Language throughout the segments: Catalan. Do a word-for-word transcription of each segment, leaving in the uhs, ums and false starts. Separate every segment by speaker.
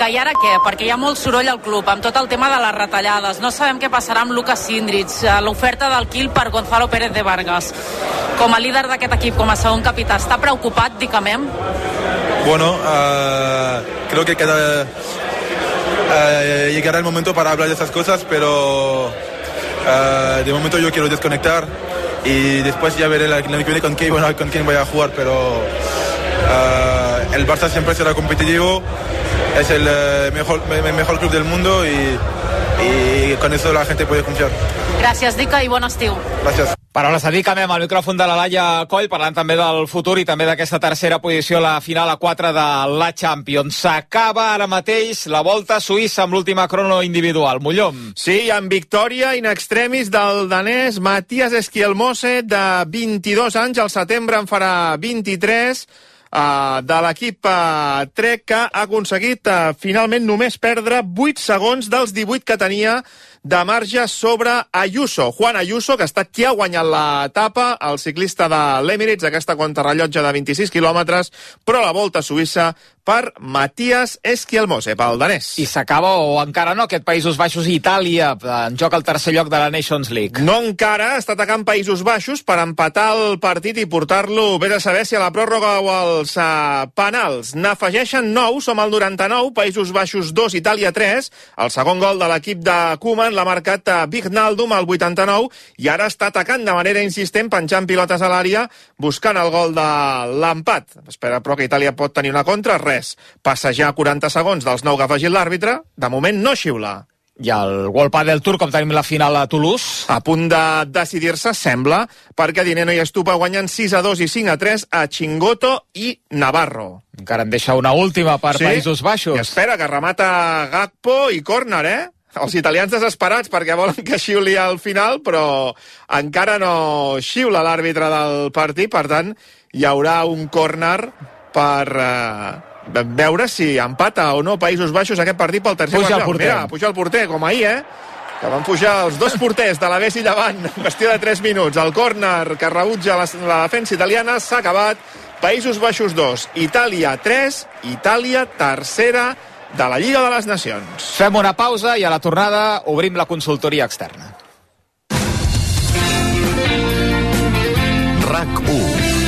Speaker 1: Dica, i ara què? Perquè hi ha molt soroll al club, amb tot el tema de les retallades. No sabem què passarà amb Lucas Sindrich, l'oferta del Kiel per Gonzalo Pérez de Vargas. Com a líder d'aquest equip, com a segon capità, ¿està preocupat, Dicamem?
Speaker 2: Bueno, uh, creo que queda, uh, llegará el momento para hablar de esas cosas, pero uh, de momento yo quiero desconectar y después ya veré el año que viene con quién, bueno, con quién voy a jugar, pero uh, el Barça siempre será competitivo, es el uh, mejor, el mejor club del mundo y, y con eso la gente puede confiar.
Speaker 1: Gràcies, Dica, i bon estiu.
Speaker 2: Gràcies.
Speaker 3: Paraules de Dicamem al micròfon de la Laia Coll, parlant també del futur i també d'aquesta tercera posició a la final a quatre de la Champions. S'acaba ara mateix la Volta a Suïssa amb l'última crono individual. Mollom.
Speaker 4: Sí, amb victòria in extremis del danès Matías Esquielmose, de vint-i-dos anys, al setembre en farà vint-i-tres, Uh, de l'equip uh, Trek, que ha aconseguit uh, finalment només perdre vuit segons dels divuit que tenia de marge sobre Ayuso. Juan Ayuso, que ha estat qui ha guanyat l'etapa, el ciclista de l'Emirates, aquesta contrarrellotge de vint-i-sis quilòmetres, però la Volta a Suïssa per Matías Esquielmose, pel danès.
Speaker 3: I s'acaba, o encara no, aquest Països Baixos i Itàlia en joc al tercer lloc de la Nations League?
Speaker 4: No encara, està atacant Països Baixos per empatar el partit i portar-lo, vés a saber si a la pròrroga o als uh, penals. N'afegeixen nou, som al noranta-nou, Països Baixos dos, Itàlia tres, el segon gol de l'equip de Koeman l'ha marcat uh, Wijnaldum al vuitanta-nou, i ara està atacant de manera insistent, penjant pilotes a l'àrea, buscant el gol de l'empat. Espera, però que Itàlia pot tenir una contra, res. Passejar quaranta segons dels nou que ha afegit l'àrbitre, de moment no xiula.
Speaker 3: I el World Padel Tour, com tenim la final a Toulouse?
Speaker 4: A punt de decidir-se, sembla, perquè Dineno i Estupa guanyen sis a dos i cinc a tres a Chingoto i Navarro.
Speaker 3: Encara en deixa una última per
Speaker 4: sí?
Speaker 3: Països Baixos.
Speaker 4: I espera, que remata Gakpo i córner, eh? Els italians desesperats perquè volen que xiuli al final, però encara no xiula l'àrbitre del partit, per tant, hi haurà un córner per eh, veure si empata o no Països Baixos aquest partit pel tercer
Speaker 3: puja el porter.
Speaker 4: Mira, puja el porter, com ahir, eh? Que van pujar els dos porters de l'Aves i Llevant en qüestió de tres minuts. El córner que rebutja la, la defensa italiana s'ha acabat. Països Baixos dos, Itàlia tres, Itàlia tercera de la Lliga de les Nacions.
Speaker 3: Fem una pausa i a la tornada obrim la consultoria externa.
Speaker 5: RAC u.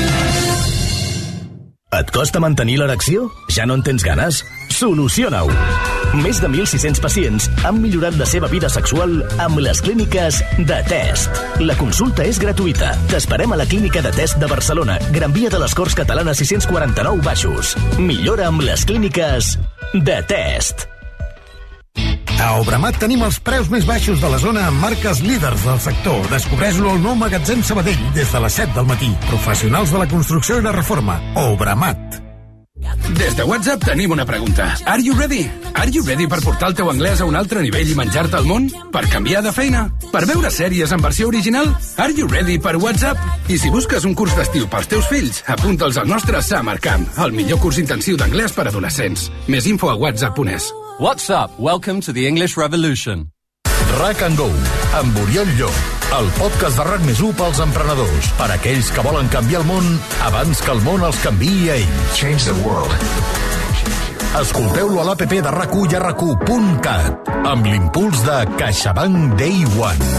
Speaker 5: Et costa mantenir l'erecció? Ja no en tens ganes? Soluciona-ho! Més de mil sis-cents pacients han millorat la seva vida sexual amb les clíniques de Test. La consulta és gratuïta. T'esperem a la clínica de Test de Barcelona, Gran Via de les Corts Catalana sis-cents quaranta-nou Baixos. Millora amb les clíniques de Test.
Speaker 6: A Obramat tenim els preus més baixos de la zona amb marques líders del sector. Descobreix-lo al nou magatzem Sabadell des de les set del matí. Professionals de la construcció i la reforma. Obramat.
Speaker 7: Des de WhatsApp tenim una pregunta. Are you ready? Are you ready per portar el teu anglès a un altre nivell i menjar-te el món? Per canviar de feina? Per veure sèries en versió original? Are you ready per WhatsApp? I si busques un curs d'estiu pels teus fills, apunta'ls al nostre Summer Camp, el millor curs intensiu d'anglès per adolescents. Més info a whatsapp punt es.
Speaker 8: WhatsApp, welcome to the English Revolution.
Speaker 9: RAC and Go, amb Oriol Llop, el podcast de RAC més u pels emprenedors, per aquells que volen canviar el món abans que el món els canviï a ells. Change the world. Escolteu-lo a l'APP de RAC u i a rac u punt cat, amb l'impuls de CaixaBank Day One.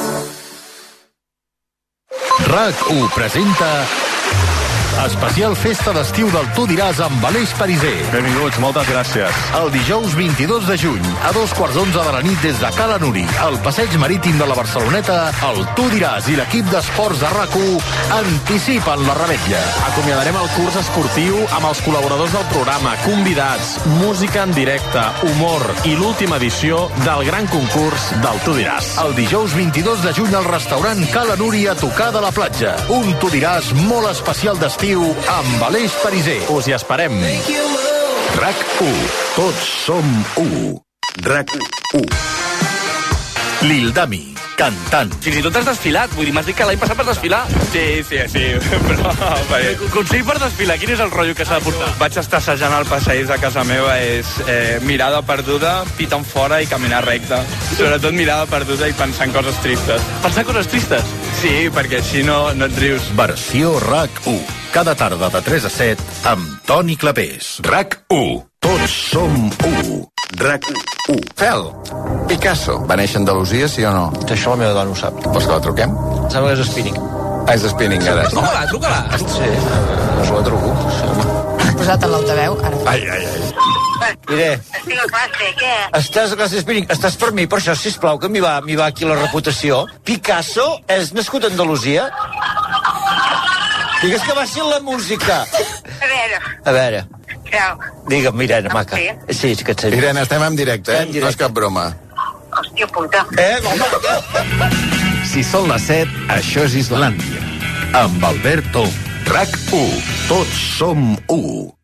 Speaker 9: RAC u presenta especial festa d'estiu del Tu diràs amb Aleix Pariser.
Speaker 10: Benvinguts, moltes gràcies.
Speaker 9: El dijous vint-i-dos de juny, a dos quarts d'onze de la nit des de Cala Nuri, al passeig marítim de la Barceloneta, el Tu diràs i l'equip d'esports de RAC u anticipen la revetlla.
Speaker 10: Acomiadarem el curs esportiu amb els col·laboradors del programa, convidats, música en directe, humor i l'última edició del gran concurs del Tu diràs.
Speaker 9: El dijous vint-i-dos de juny al restaurant Cala Nuri a tocar de la platja. Un Tu diràs molt especial d'estiu amb Aleix Pariser.
Speaker 10: Us hi esperem.
Speaker 9: RAC u. Tots som u. RAC u. L'Ildami, cantant.
Speaker 11: Fins i tot has desfilat, vull dir, m'has dit que l'any passat vas desfilar.
Speaker 12: Sí, sí, sí, però...
Speaker 11: Consell per desfilar, quin és el rotllo que s'ha de portar?
Speaker 12: Vaig estar assajant al passeig de casa meva, és eh, mirada perduda, pita en fora i caminar recte. Sobretot mirada perduda i pensar en coses tristes.
Speaker 11: Pensar en coses tristes?
Speaker 12: Sí, perquè així no, no et rius.
Speaker 9: Versió RAC u. Cada tarda de tres a set amb Toni Clapés. RAC u. Tots som u. RAC u.
Speaker 13: Fel, Picasso, va néixer a Andalusia, sí o no?
Speaker 14: Això la meva dona ho sap.
Speaker 13: Vols que la truquem?
Speaker 14: Sembla que és spinning.
Speaker 13: Ah, és spinning, ara.
Speaker 14: Truca-la, truca-la. Sí, no se la truco.
Speaker 15: Posat en l'altaveu, ara.
Speaker 13: Ai, ai, ai.
Speaker 14: Diré.
Speaker 15: Estic a classe, què?
Speaker 14: Estàs a classe de spinning? Estàs per mi, per això, sisplau, que m'hi va, m'hi va aquí la reputació. Picasso és nascut a Andalusia? Digues que va ser la música.
Speaker 15: A veure.
Speaker 14: A veure.
Speaker 15: Creu.
Speaker 14: Digue'm, Irene, maca. Sí, és que et sé.
Speaker 13: Irene, estem en directe, eh?
Speaker 14: Directe.
Speaker 13: No és cap broma.
Speaker 15: Hòstia puta.
Speaker 14: Eh, home,
Speaker 9: Si són les set, això és Islàndia. Amb Alberto, RAC u. Tots som u.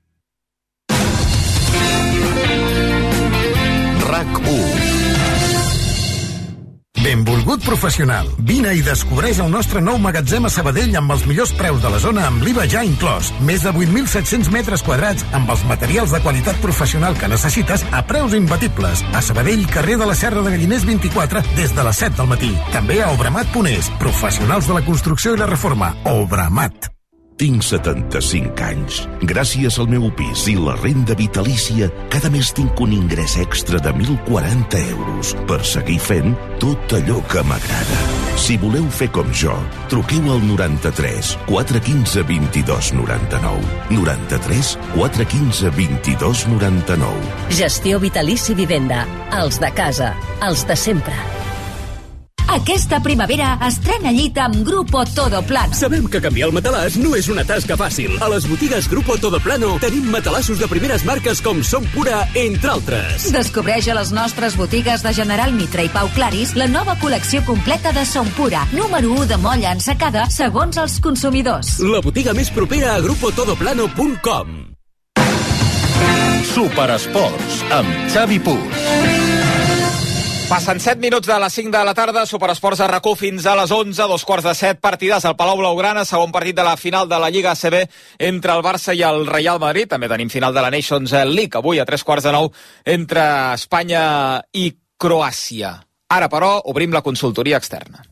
Speaker 9: RAC u.
Speaker 6: Benvolgut professional. Vine i descobreix el nostre nou magatzem a Sabadell amb els millors preus de la zona amb l'I V A ja inclòs. Més de vuit mil set-cents metres quadrats amb els materials de qualitat professional que necessites a preus imbatibles. A Sabadell, carrer de la Serra de Galliners vint-i-quatre, des de les set del matí. També a Obramat punt es. Professionals de la construcció i la reforma. Obramat.
Speaker 9: Tinc setanta-cinc anys. Gràcies al meu pis i la renda vitalícia, cada mes tinc un ingrés extra de mil quaranta euros per seguir fent tot allò que m'agrada. Si voleu fer com jo, truqueu al noranta-tres quatre quinze vint-i-dos noranta-nou. noranta-tres quatre quinze vint-i-dos noranta-nou.
Speaker 16: Gestió Vitalici Vivenda. Els de casa. Els de sempre. Aquesta primavera estrena llit amb Grupo Todoplano.
Speaker 17: Sabem que canviar el matalàs no és una tasca fàcil. A les botigues Grupo Todoplano tenim matalassos de primeres marques com Som Pura, entre altres.
Speaker 16: Descobreix a les nostres botigues de General Mitra i Pau Claris la nova col·lecció completa de Som Pura, número u de molla ensacada, segons els consumidors.
Speaker 17: La botiga més propera a grupo todoplano punt com.
Speaker 9: Superesports, amb Xavi Puig.
Speaker 3: Passen set minuts de les cinc de la tarda, Superesports a RAC u fins a les onze, dos quarts de set, partidàs al Palau Blaugrana, segon partit de la final de la Lliga A C B entre el Barça i el Real Madrid. També tenim final de la Nations League, avui a tres quarts de nou, entre Espanya i Croàcia. Ara, però, obrim la consultoria externa.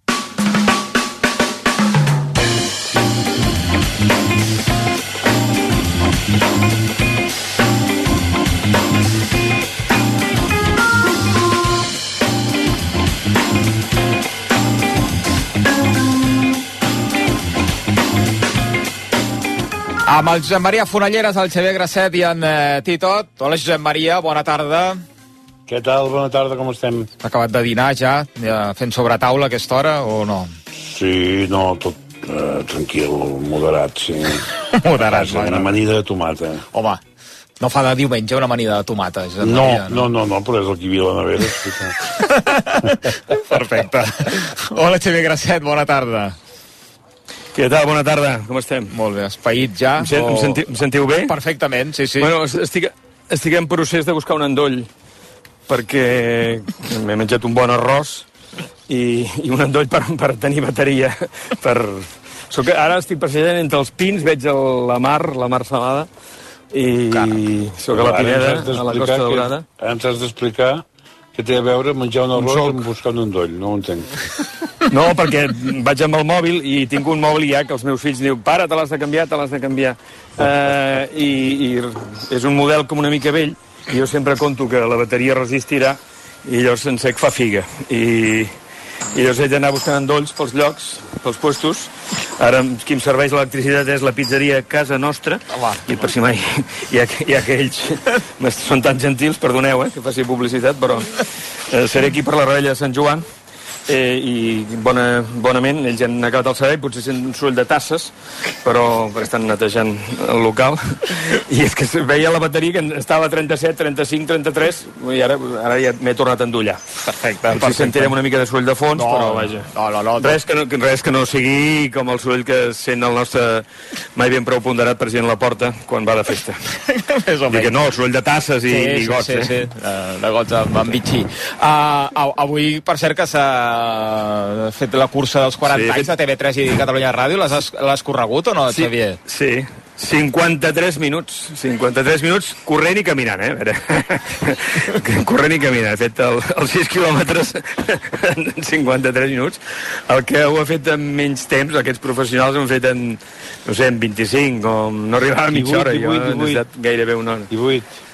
Speaker 3: Amb el Josep Maria Fonalleres, el Xavier Grasset i en eh, Titot. Hola, Josep Maria, bona tarda.
Speaker 18: Què tal? Bona tarda, com estem?
Speaker 3: Acabat de dinar ja, ja fent sobre taula a aquesta hora, o no?
Speaker 18: Sí, no, tot eh, tranquil, moderat, sí.
Speaker 3: Moderat,
Speaker 18: Una
Speaker 3: no?
Speaker 18: amanida de tomata.
Speaker 3: Home, no fa de diumenge una amanida de tomata, Josep
Speaker 18: No,
Speaker 3: Maria,
Speaker 18: no, no, no, però és el que hi havia a la nevera.
Speaker 3: Perfecte. Hola, Xavier Grasset, bona tarda.
Speaker 11: Què tal? Bona tarda, com estem?
Speaker 3: Molt bé, espaït ja.
Speaker 11: Em, sent,
Speaker 3: o...
Speaker 11: em, senti, em sentiu bé?
Speaker 3: Perfectament, sí, sí.
Speaker 11: Bueno, estic, estic en procés de buscar un endoll, perquè m'he menjat un bon arròs i, i un endoll per, per tenir bateria. Per... Soc, ara estic passejant entre els pins, veig el, la mar, la mar salada, i soc a la Pineda, a la Costa Daurada.
Speaker 18: Ara ens has d'explicar què té a veure menjar un arròs amb buscar un endoll, no ho entenc.
Speaker 11: No, perquè vaig amb el mòbil i tinc un mòbil ja que els meus fills diuen para, te l'has de canviar, te l'has de canviar. Eh, i, I és un model com una mica vell, i jo sempre conto que la bateria resistirà, i llavors en sec fa figa. I, i llavors he d'anar buscant endolls pels llocs, pels puestos. Ara qui em serveix l'electricitat és la pizzeria Casa Nostra, i per si mai hi ha, hi ha que ells són tan gentils, perdoneu eh, que faci publicitat, però eh, seré aquí per la Rebella de Sant Joan, eh, i bona, bonament ells han acabat el servei, potser sent un soroll de tasses, però estan netejant el local, i és que veia la bateria que estava a trenta-set, trenta-cinc, trenta-tres, i ara, ara ja m'he tornat a endollar.
Speaker 3: Perfecte,
Speaker 11: perfecte. Potser sentirem una mica de soroll de fons,
Speaker 3: no,
Speaker 11: però vaja.
Speaker 3: No, no, no,
Speaker 11: res, que no, res que no sigui com el soroll que sent el nostre mai ben prou ponderat president Laporta quan va de festa.
Speaker 3: Més o menys.
Speaker 11: Que no, el soroll de tasses i,
Speaker 3: sí,
Speaker 11: i gots,
Speaker 3: sí,
Speaker 11: eh?
Speaker 3: Sí, sí, uh, de gots amb, amb bitxí. Uh, avui, per cert, que s'ha fet la cursa dels quaranta sí, anys de T V tres i Catalunya Ràdio. L'has corregut o no,
Speaker 11: sí,
Speaker 3: Xavier?
Speaker 11: Sí, cinquanta-tres minuts. cinquanta-tres minuts corrent i caminant, eh? A veure. Corrent i caminant. He fet el, els sis quilòmetres en cinquanta-tres minuts. El que ho ha fet en menys temps, aquests professionals ho han fet en, no sé, en vint-i-cinc, o no arribava a mitja hora. Jo he necessitat gairebé una hora.
Speaker 18: I vuit.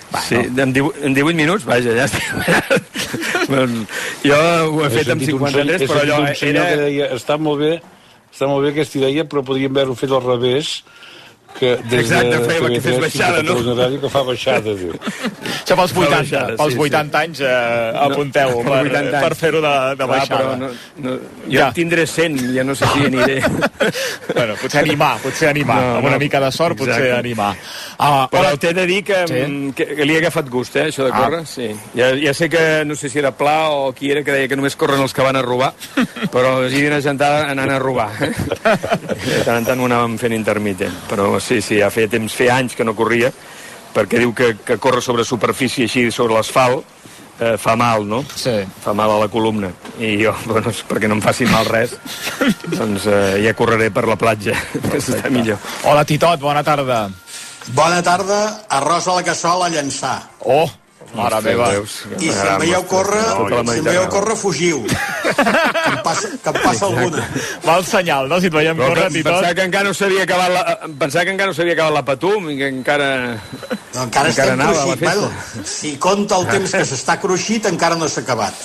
Speaker 11: Sí, en divuit minuts, vaja, ja estic. Jo ho he fet amb cinquanta-tres, però allò era...
Speaker 18: Que deia, està molt bé, està molt bé aquesta idea, però podríem haver-ho fet al revés, que des
Speaker 11: Exacte,
Speaker 18: de
Speaker 11: feia que fes baixada, no?
Speaker 18: Ràdio, que fa baixada, diu.
Speaker 3: Això pels vuitanta, baixada, pels sí, vuitanta sí. anys eh, apunteu no, per, vuitanta per fer-ho de, de Clar, baixada. No, no, jo ja. en tindré cent, ja no sé si aniré. Bueno, potser animar, potser animar. No, amb una no, mica de sort, exacte. Potser animar. Ah,
Speaker 11: però t'he de dir que, sí? que, que li he agafat gust, eh, això de córrer. Ah. Sí. Ja, ja sé que no sé si era Pla o qui era, que deia que només corren els que van a robar, però hi havia una gentada anant a robar. Eh? De tant en tant ho anàvem fent intermitent, però sí, sí, ja feia temps, feia anys que no corria, perquè diu que, que córrer sobre superfície així, sobre l'asfalt, eh, fa mal, no?
Speaker 3: Sí.
Speaker 11: Fa mal a la columna. I jo, bueno, perquè no em faci mal res, doncs eh, ja correré per la platja, que està millor.
Speaker 3: Hola, Titot, bona tarda.
Speaker 19: Bona tarda, arròs a la cassola a llançar.
Speaker 3: Oh, mare meva.
Speaker 19: I si em veieu córrer, si em veieu córrer, fugiu. Que em passa, que em passa alguna.
Speaker 3: Mal senyal, no? Si et veiem córrer, Titot.
Speaker 11: Pensava que encara no s'havia acabat la, pensava que encara no s'havia acabat la Patum i que encara...
Speaker 19: No, encara, encara estem cruixit. Bueno, si compta el temps que s'està cruixit, encara no s'ha acabat.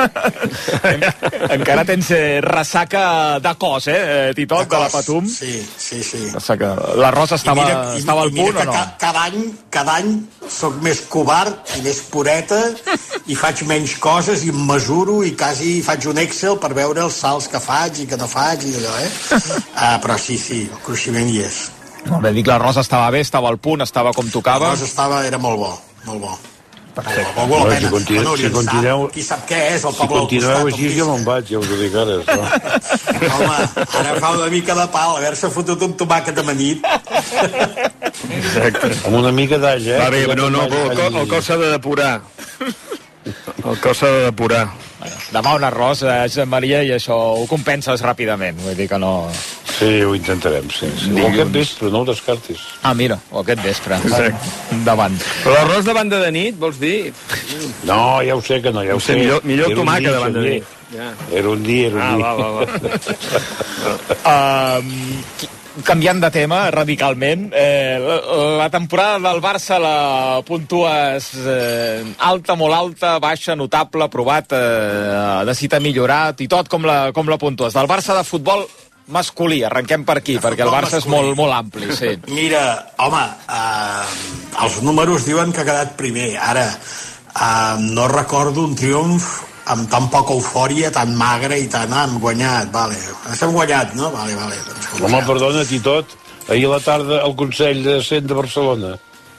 Speaker 3: Encara tens eh, ressaca de cos, eh, Titot, de, de la Patum.
Speaker 19: Sí, sí, sí.
Speaker 3: Ressaca. L'arròs estava, I mira, estava al punt o no?
Speaker 19: Ca, cada any, cada any soc més covard i més pureta i faig menys coses i em mesuro i quasi faig un Excel per veure els salts que faig i que no faig i allò, eh? Ah, però sí, sí, el cruiximent hi és.
Speaker 3: Molt bé, dic, l'arròs estava bé, estava al punt, estava com tocava.
Speaker 19: L'arròs estava, era molt bo, molt bo.
Speaker 18: Perfecte. No, no, si, continu, bueno, si continueu,
Speaker 19: qui sap què és el
Speaker 18: si continueu així jo me'n vaig, ja us ho dic ara. No?
Speaker 19: Home, ara fa una mica de pal haver-se fotut un tomàquet amanit.
Speaker 11: Exacte.
Speaker 18: Amb una mica d'all, eh?
Speaker 11: Va bé, no, no, el, el, el cos s'ha de depurar. El cos s'ha de depurar.
Speaker 3: Bueno, demà un arròs, eh, Maria, i això ho compenses ràpidament, vull dir que no...
Speaker 18: Sí, ho intentarem, sí. sí. O aquest vespre, no ho descartis.
Speaker 3: Ah, mira, o aquest vespre. Davant.
Speaker 11: Però l'arròs de banda de nit, vols dir?
Speaker 18: No, ja ho sé que no, ja ho sé.
Speaker 11: Millor, millor tomàquet de banda de nit.
Speaker 18: Ja. Era un dia, era un
Speaker 11: ah,
Speaker 18: dia.
Speaker 11: Va, va,
Speaker 3: va. um, canviant de tema radicalment, eh, la, la temporada del Barça la puntues eh, alta, molt alta, baixa, notable, provat, eh, necessita millorar, i tot com la, com la puntues. Del Barça de futbol masculí, arrenquem per aquí, perquè el Barça masculí. És molt, molt ampli, sí.
Speaker 19: Mira, home, eh, els números diuen que ha quedat primer. Ara, eh, no recordo un triomf amb tan poca eufòria, tan magre i tan... Ah, hem guanyat, vale. Hem guanyat, no? Vale, vale. Doncs
Speaker 18: home, perdona, Titot, ahir a la tarda el Consell de Cent de Barcelona.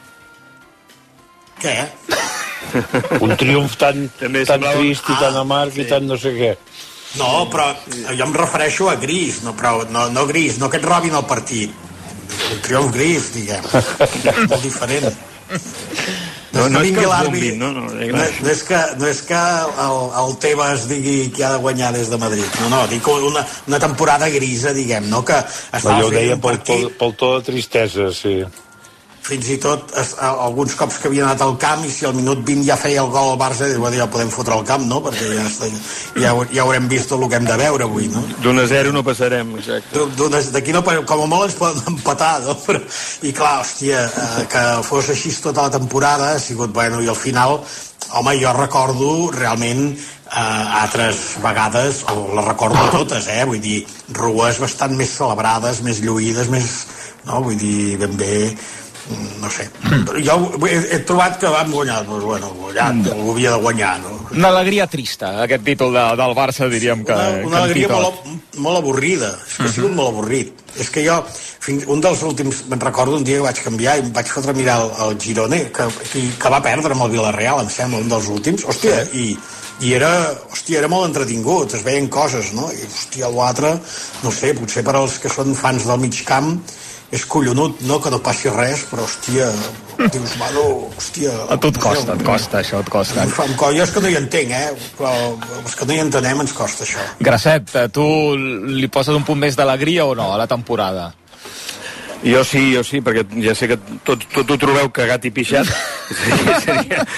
Speaker 19: Què?
Speaker 18: Un triomf tan, tan trist i tan ah, amarg sí. I tan no sé què.
Speaker 19: No, però jo em refereixo a gris, no, però, no, no gris, no que et robin el partit. Un triomf gris, diguem. Molt diferent.
Speaker 11: No, no, no és que els bombin, no? No,
Speaker 19: no, no és que, no és que el, el Tebas digui que ha de guanyar des de Madrid. No, no, dic una, una temporada grisa, diguem, no? Que
Speaker 18: no, jo ho deia pel to, pel to de tristesa, sí.
Speaker 19: Fins i tot es, alguns cops que havia anat al camp i si al minut vint ja feia el gol al Barça, ja podem fotre al camp, no? Perquè ja, ja, ja haurem vist el que hem de veure avui, no?
Speaker 11: D'un a zero no passarem, exacte.
Speaker 19: D'aquí no, com a molt ens poden empatar, no? Però, i clar, hòstia, eh, que fos així tota la temporada ha sigut, bueno, i al final, home, jo recordo realment eh, altres vegades, o les recordo totes, eh? Vull dir, rues bastant més celebrades, més lluïdes, més... No? Vull dir, ben bé... no sé, jo he, he trobat que vam guanyar, doncs bueno, guanyat, algú havia de guanyar, no?
Speaker 3: Una alegria trista, aquest títol de, del Barça, diríem que...
Speaker 19: Una, una alegria molt, molt avorrida, és que ha sigut molt avorrit. És que jo, fins, un dels últims, me'n recordo un dia que vaig canviar i em vaig fotre a mirar el, el Girona, que, que, que va perdre amb el Villarreal, em sembla, un dels últims, hòstia, i, i era, hòstia, era molt entretingut, es veien coses, no? I, hòstia, l'altre, no sé, potser per als que són fans del mig camp, és collonut, no?, que no passi res, però, hòstia, dius, bueno, hòstia...
Speaker 3: A tu et costa, et costa, això et costa.
Speaker 19: Jo és que no hi entenc, eh, però els que no hi entenem ens costa això.
Speaker 3: Gracet, tu li poses un punt més d'alegria o no a la temporada?
Speaker 11: Jo sí, jo sí, perquè ja sé que tot, tot ho trobeu cagat i pixat. Seria...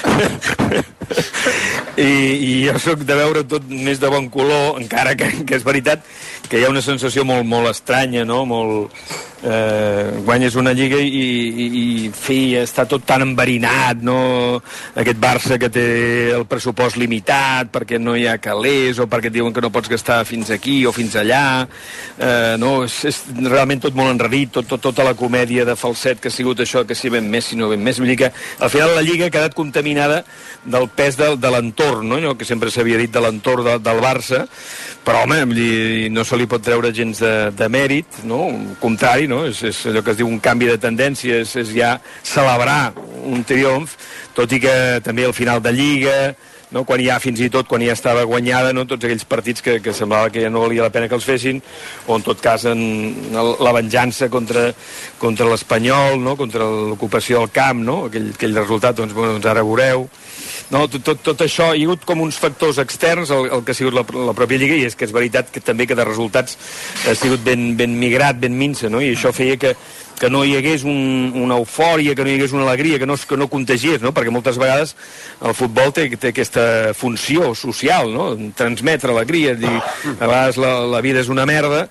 Speaker 11: I, i jo sóc de veure tot més de bon color, encara que, que és veritat que hi ha una sensació molt, molt estranya, no?, molt... eh, guanyes una Lliga i, i, i fi, està tot tan enverinat, no? Aquest Barça que té el pressupost limitat perquè no hi ha calés o perquè et diuen que no pots gastar fins aquí o fins allà, eh, no? És, és realment tot molt enredit, tot, tot, tota la comèdia de falset que ha sigut això, que si ben més, si no ben més, vull dir que al final la Lliga ha quedat contaminada del pes de, de l'entorn, no? Allò que sempre s'havia dit de l'entorn de, del Barça, però home, dir, no se li pot treure gens de, de mèrit, no? Al contrari, no? És, és allò que es diu un canvi de tendència, és, és ja celebrar un triomf, tot i que també al final de Lliga, no? Quan ja fins i tot quan ja estava guanyada, no? Tots aquells partits que, que semblava que ja no valia la pena que els fessin, o en tot cas en, en la venjança contra, contra l'Espanyol, no? Contra l'ocupació del camp, no? Aquell, aquell resultat, doncs, bueno, doncs ara veureu. No, tot, tot, tot això hi ha hagut com uns factors externs el, el que ha sigut la, la pròpia Lliga, i és que és veritat que també que de resultats ha sigut ben, ben migrat, ben minsa, no? I això feia que, que no hi hagués un, una eufòria, que no hi hagués una alegria, que no, que no contagiés, no? Perquè moltes vegades el futbol té, té aquesta funció social, no? Transmetre alegria, dir, a vegades la, la vida és una merda,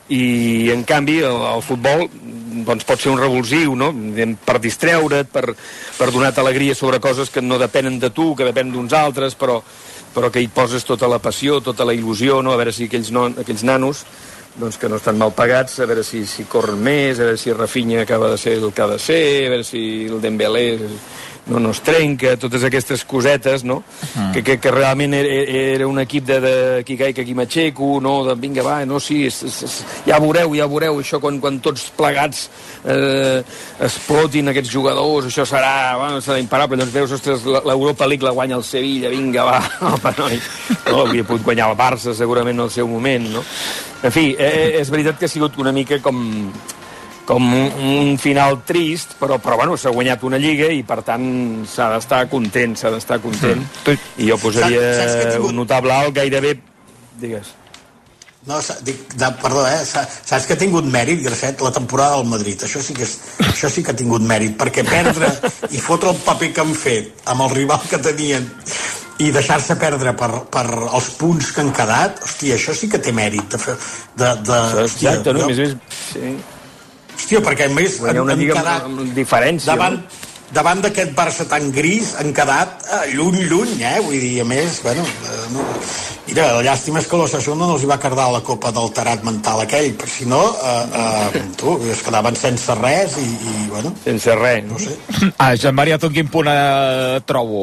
Speaker 11: i en canvi el, el futbol doncs pot ser un revulsiu, no? Per distreure't, per, per donar-te alegria sobre coses que no depenen de tu, que depenen d'uns altres, però, però que hi poses tota la passió, tota la il·lusió, no? A veure si aquells, no, aquells nanos doncs que no estan mal pagats, a veure si, si corren més, a veure si Rafinha acaba de ser el que ha de ser, a veure si el Dembélé no, no es trenca, totes aquestes cosetes, no? Uh-huh. que, que, que realment era, era un equip de, de aquí caic, aquí m'aixeco, no? De vinga, va, no, sí, és, és, és, ja veureu, ja veureu, això quan, quan tots plegats eh, explotin aquests jugadors, això serà, bueno, serà imparable. Llavors veus, ostres, l'Europa League la guanya el Sevilla, vinga, va, home, no, no, havia pogut guanyar el Barça segurament en el seu moment, no? En fi, eh, és veritat que ha sigut una mica com... com un, un final trist, però, però bueno, s'ha guanyat una Lliga i per tant s'ha d'estar content, s'ha d'estar content. Mm. I jo posaria tingut... un notable alt gairebé... Digues.
Speaker 19: No, dic, de, perdó, eh? Saps que ha tingut mèrit, Gracet, la temporada del Madrid. Això sí que, és, això sí que ha tingut mèrit, perquè perdre i fotre el paper que han fet amb el rival que tenien i deixar-se perdre per, per els punts que han quedat, hòstia, això sí que té mèrit. De, de, de, hòstia,
Speaker 11: exacte, no?
Speaker 19: no?
Speaker 11: Més, més, sí.
Speaker 19: Hòstia, perquè a més
Speaker 11: han, una han quedat amb, amb diferència, davant,
Speaker 19: no? Davant d'aquest Barça tan gris han quedat eh, lluny, lluny, eh? Vull dir, a més, bueno, eh, no. Mira, la llàstima és que l'Osasuna no els va quedar la copa del tarat mental aquell, però si no, eh, eh, tu, es quedaven sense res i, i bueno...
Speaker 11: Sense res.
Speaker 19: No sé.
Speaker 3: Ah, Joan Maria, tu en quin punt eh, trobo?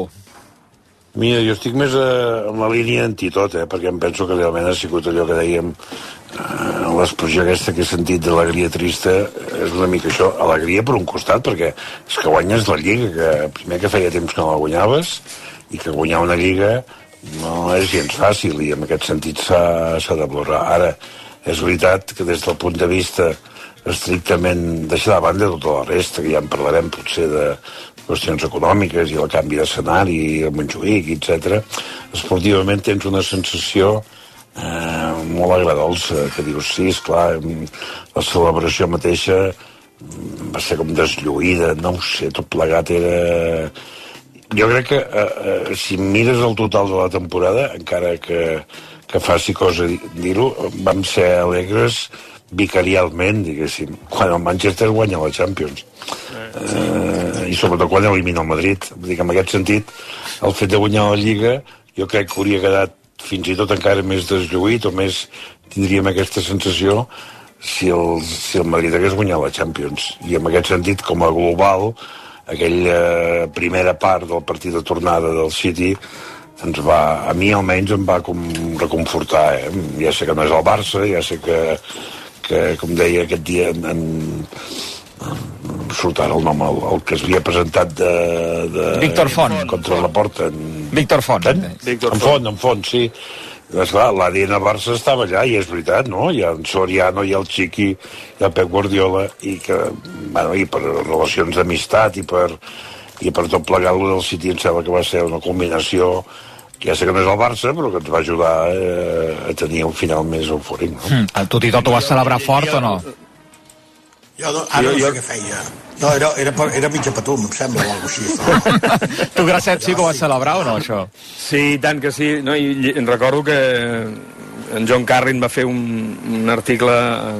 Speaker 18: Mira, jo estic més eh, en la línia antitot, eh, perquè em penso que realment ha sigut allò que dèiem, eh, l'explosió aquesta que he sentit d'alegria trista, és una mica això, alegria per un costat, perquè és que guanyes la Lliga, que primer que feia temps que no la guanyaves, i que guanyar una Lliga no és gens fàcil, i en aquest sentit s'ha de valorar. Ara, és veritat que des del punt de vista estrictament deixar de banda tota la resta, que ja en parlarem potser de qüestions econòmiques i el canvi d'escenari, el Montjuïc, etcètera. Esportivament tens una sensació eh, molt agradolça, que dius, sí, esclar, la celebració mateixa va ser com deslluïda, no ho sé, tot plegat era... Jo crec que eh, eh, si mires el total de la temporada, encara que, que faci cosa dir-ho, vam ser alegres vicarialment, diguéssim, quan el Manchester guanya la Champions. Eh, i sobretot quan elimina el Madrid. Vull dir que en aquest sentit, el fet de guanyar la Lliga, jo crec que hauria quedat fins i tot encara més deslluït, o més tindríem aquesta sensació si el, si el Madrid hagués guanyat la Champions. I en aquest sentit, com a global, aquella primera part del partit de tornada del City ens va, a mi almenys em va com reconfortar, eh? Ja sé que no és el Barça, ja sé que, que com deia aquest dia en, en, en surt ara el nom, el, el que es havia presentat de, de
Speaker 3: Víctor Font
Speaker 18: contra la porta en,
Speaker 3: Víctor Font
Speaker 18: en, Víctor en Font, en Font, sí. Esclar, l'A D N Barça estava allà, i és veritat, no? Hi ha en Soriano, hi ha el Chiqui, hi ha el Pep Guardiola, i que, bueno, i per relacions d'amistat i per, i per tot plegat, el del City em sembla que va ser una combinació que ja sé que no és el Barça, però que ens va ajudar eh, a tenir un final més eufòric, no?
Speaker 3: Mm, el tot i tot ho vas celebrar fort o no?
Speaker 19: Jo no, ara no sé què feia. No, era, era, era mitja patum, em sembla, o alguna cosa així. No?
Speaker 3: Tu, Gracet, sí que ho vas celebrar o no, això?
Speaker 11: Sí, tant que sí. No, i em recordo que en John Carrin va fer un, un article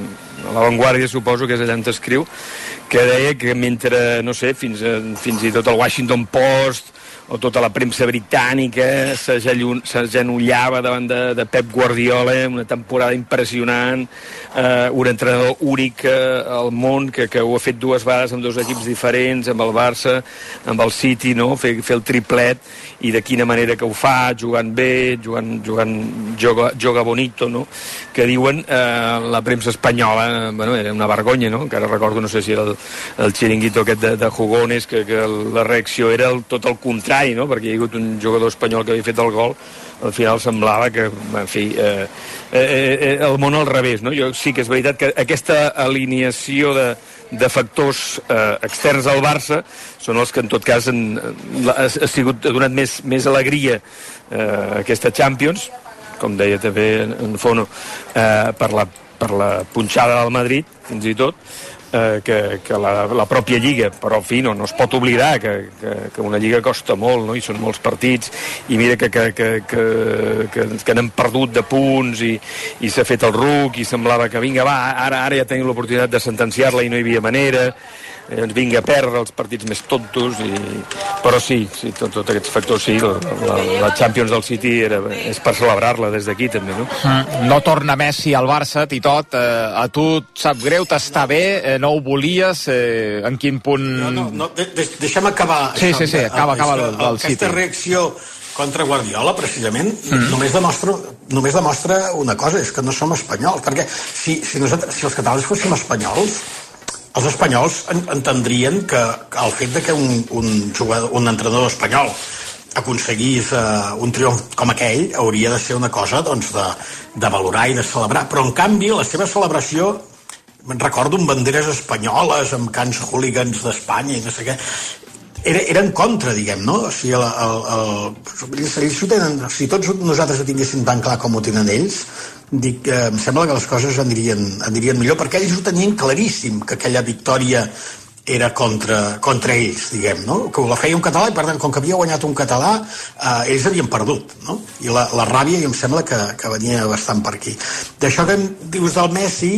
Speaker 11: a l'avantguàrdia suposo que és allà on t'escriu, que deia que mentre, no sé, fins, a, fins i tot el Washington Post o tota la premsa britànica s'agenollava davant de, de Pep Guardiola, una temporada impressionant, eh, un entrenador únic al món, que, que ho ha fet dues vegades amb dos equips diferents, amb el Barça, amb el City, no? fer, fer el triplet, i de quina manera que ho fa, jugant bé, jugant, jugant joga, joga bonito, no? Que diuen eh, la premsa espanyola, bueno, era una vergonya, no? Encara recordo, no sé si era el, el xiringuito aquest de, de Jugones, que, que la reacció era el, tot el contrari, no? Perquè hi ha hagut un jugador espanyol que havia fet el gol, al final semblava que, en fi, eh, eh, eh, el món al revés, no? Jo sí que és veritat que aquesta alineació de, de factors eh, externs al Barça són els que en tot cas han, ha, ha sigut ha donat més, més alegria eh, aquesta Champions, com deia també en Fono, eh, per, la, per la punxada del Madrid, fins i tot, eh, que, que la, la pròpia Lliga, però en fi, no, no es pot oblidar que, que, que una Lliga costa molt, no? I són molts partits, i mira que, que, que, que, que, que n'han perdut de punts, i, i s'ha fet el ruc, i semblava que vinga, va, ara, ara ja tenim l'oportunitat de sentenciar-la i no hi havia manera, eh, ens vinga a perdre els partits més tontos, i... però sí, sí tots tot aquests factors, sí, la, la, la Champions del City era, és per celebrar-la des d'aquí també, no?
Speaker 3: Mm, no torna Messi al Barça, Titot, eh, a tu et sap greu, t'està bé, eh, no ho volies, eh, en quin punt...
Speaker 19: No, no, no de, de, deixa'm acabar.
Speaker 3: Sí, sí, sí, acaba, acaba el, el City.
Speaker 19: Aquesta reacció contra Guardiola, precisament, mm. només, demostra, només demostra una cosa, és que no som espanyols, perquè si, si, nosaltres, si els catalans fóssim espanyols, els espanyols entendrien que el fet de que un, un, jugador, un entrenador espanyol aconseguís uh, un triomf com aquell hauria de ser una cosa doncs, de, de valorar i de celebrar, però en canvi la seva celebració, me'n recordo amb banderes espanyoles, amb cants hooligans d'Espanya i no sé què, era, era en contra, diguem, no? O sigui, el, el, el, ells, ells ho tenen, si tots nosaltres ho tinguéssim tan clar com ho tenen ells, dic, eh, em sembla que les coses anirien, anirien millor, perquè ells ho tenien claríssim, que aquella victòria era contra, contra ells, diguem, no? Que la feia un català i, per tant, com que havia guanyat un català, eh, ells havien perdut, no? I la, la ràbia, i em sembla que, que venia bastant per aquí. D'això que em dius del Messi,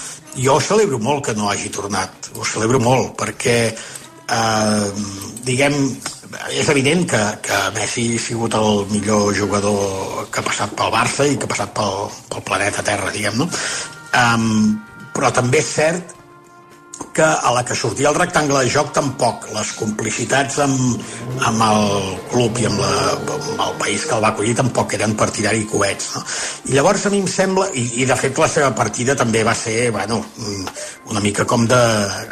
Speaker 19: jo celebro molt que no hagi tornat, ho celebro molt, perquè eh, diguem, és evident que, que Messi ha sigut el millor jugador que ha passat pel Barça i que ha passat pel, pel planeta Terra, diguem, no? Um, però també és cert que a la que sortia el rectangle de joc tampoc les complicitats amb, amb el club i amb, la, amb el país que el va acollir tampoc eren per tirar-hi coets, no? I llavors a mi em sembla, i, i de fet la seva partida també va ser, bueno, una mica com de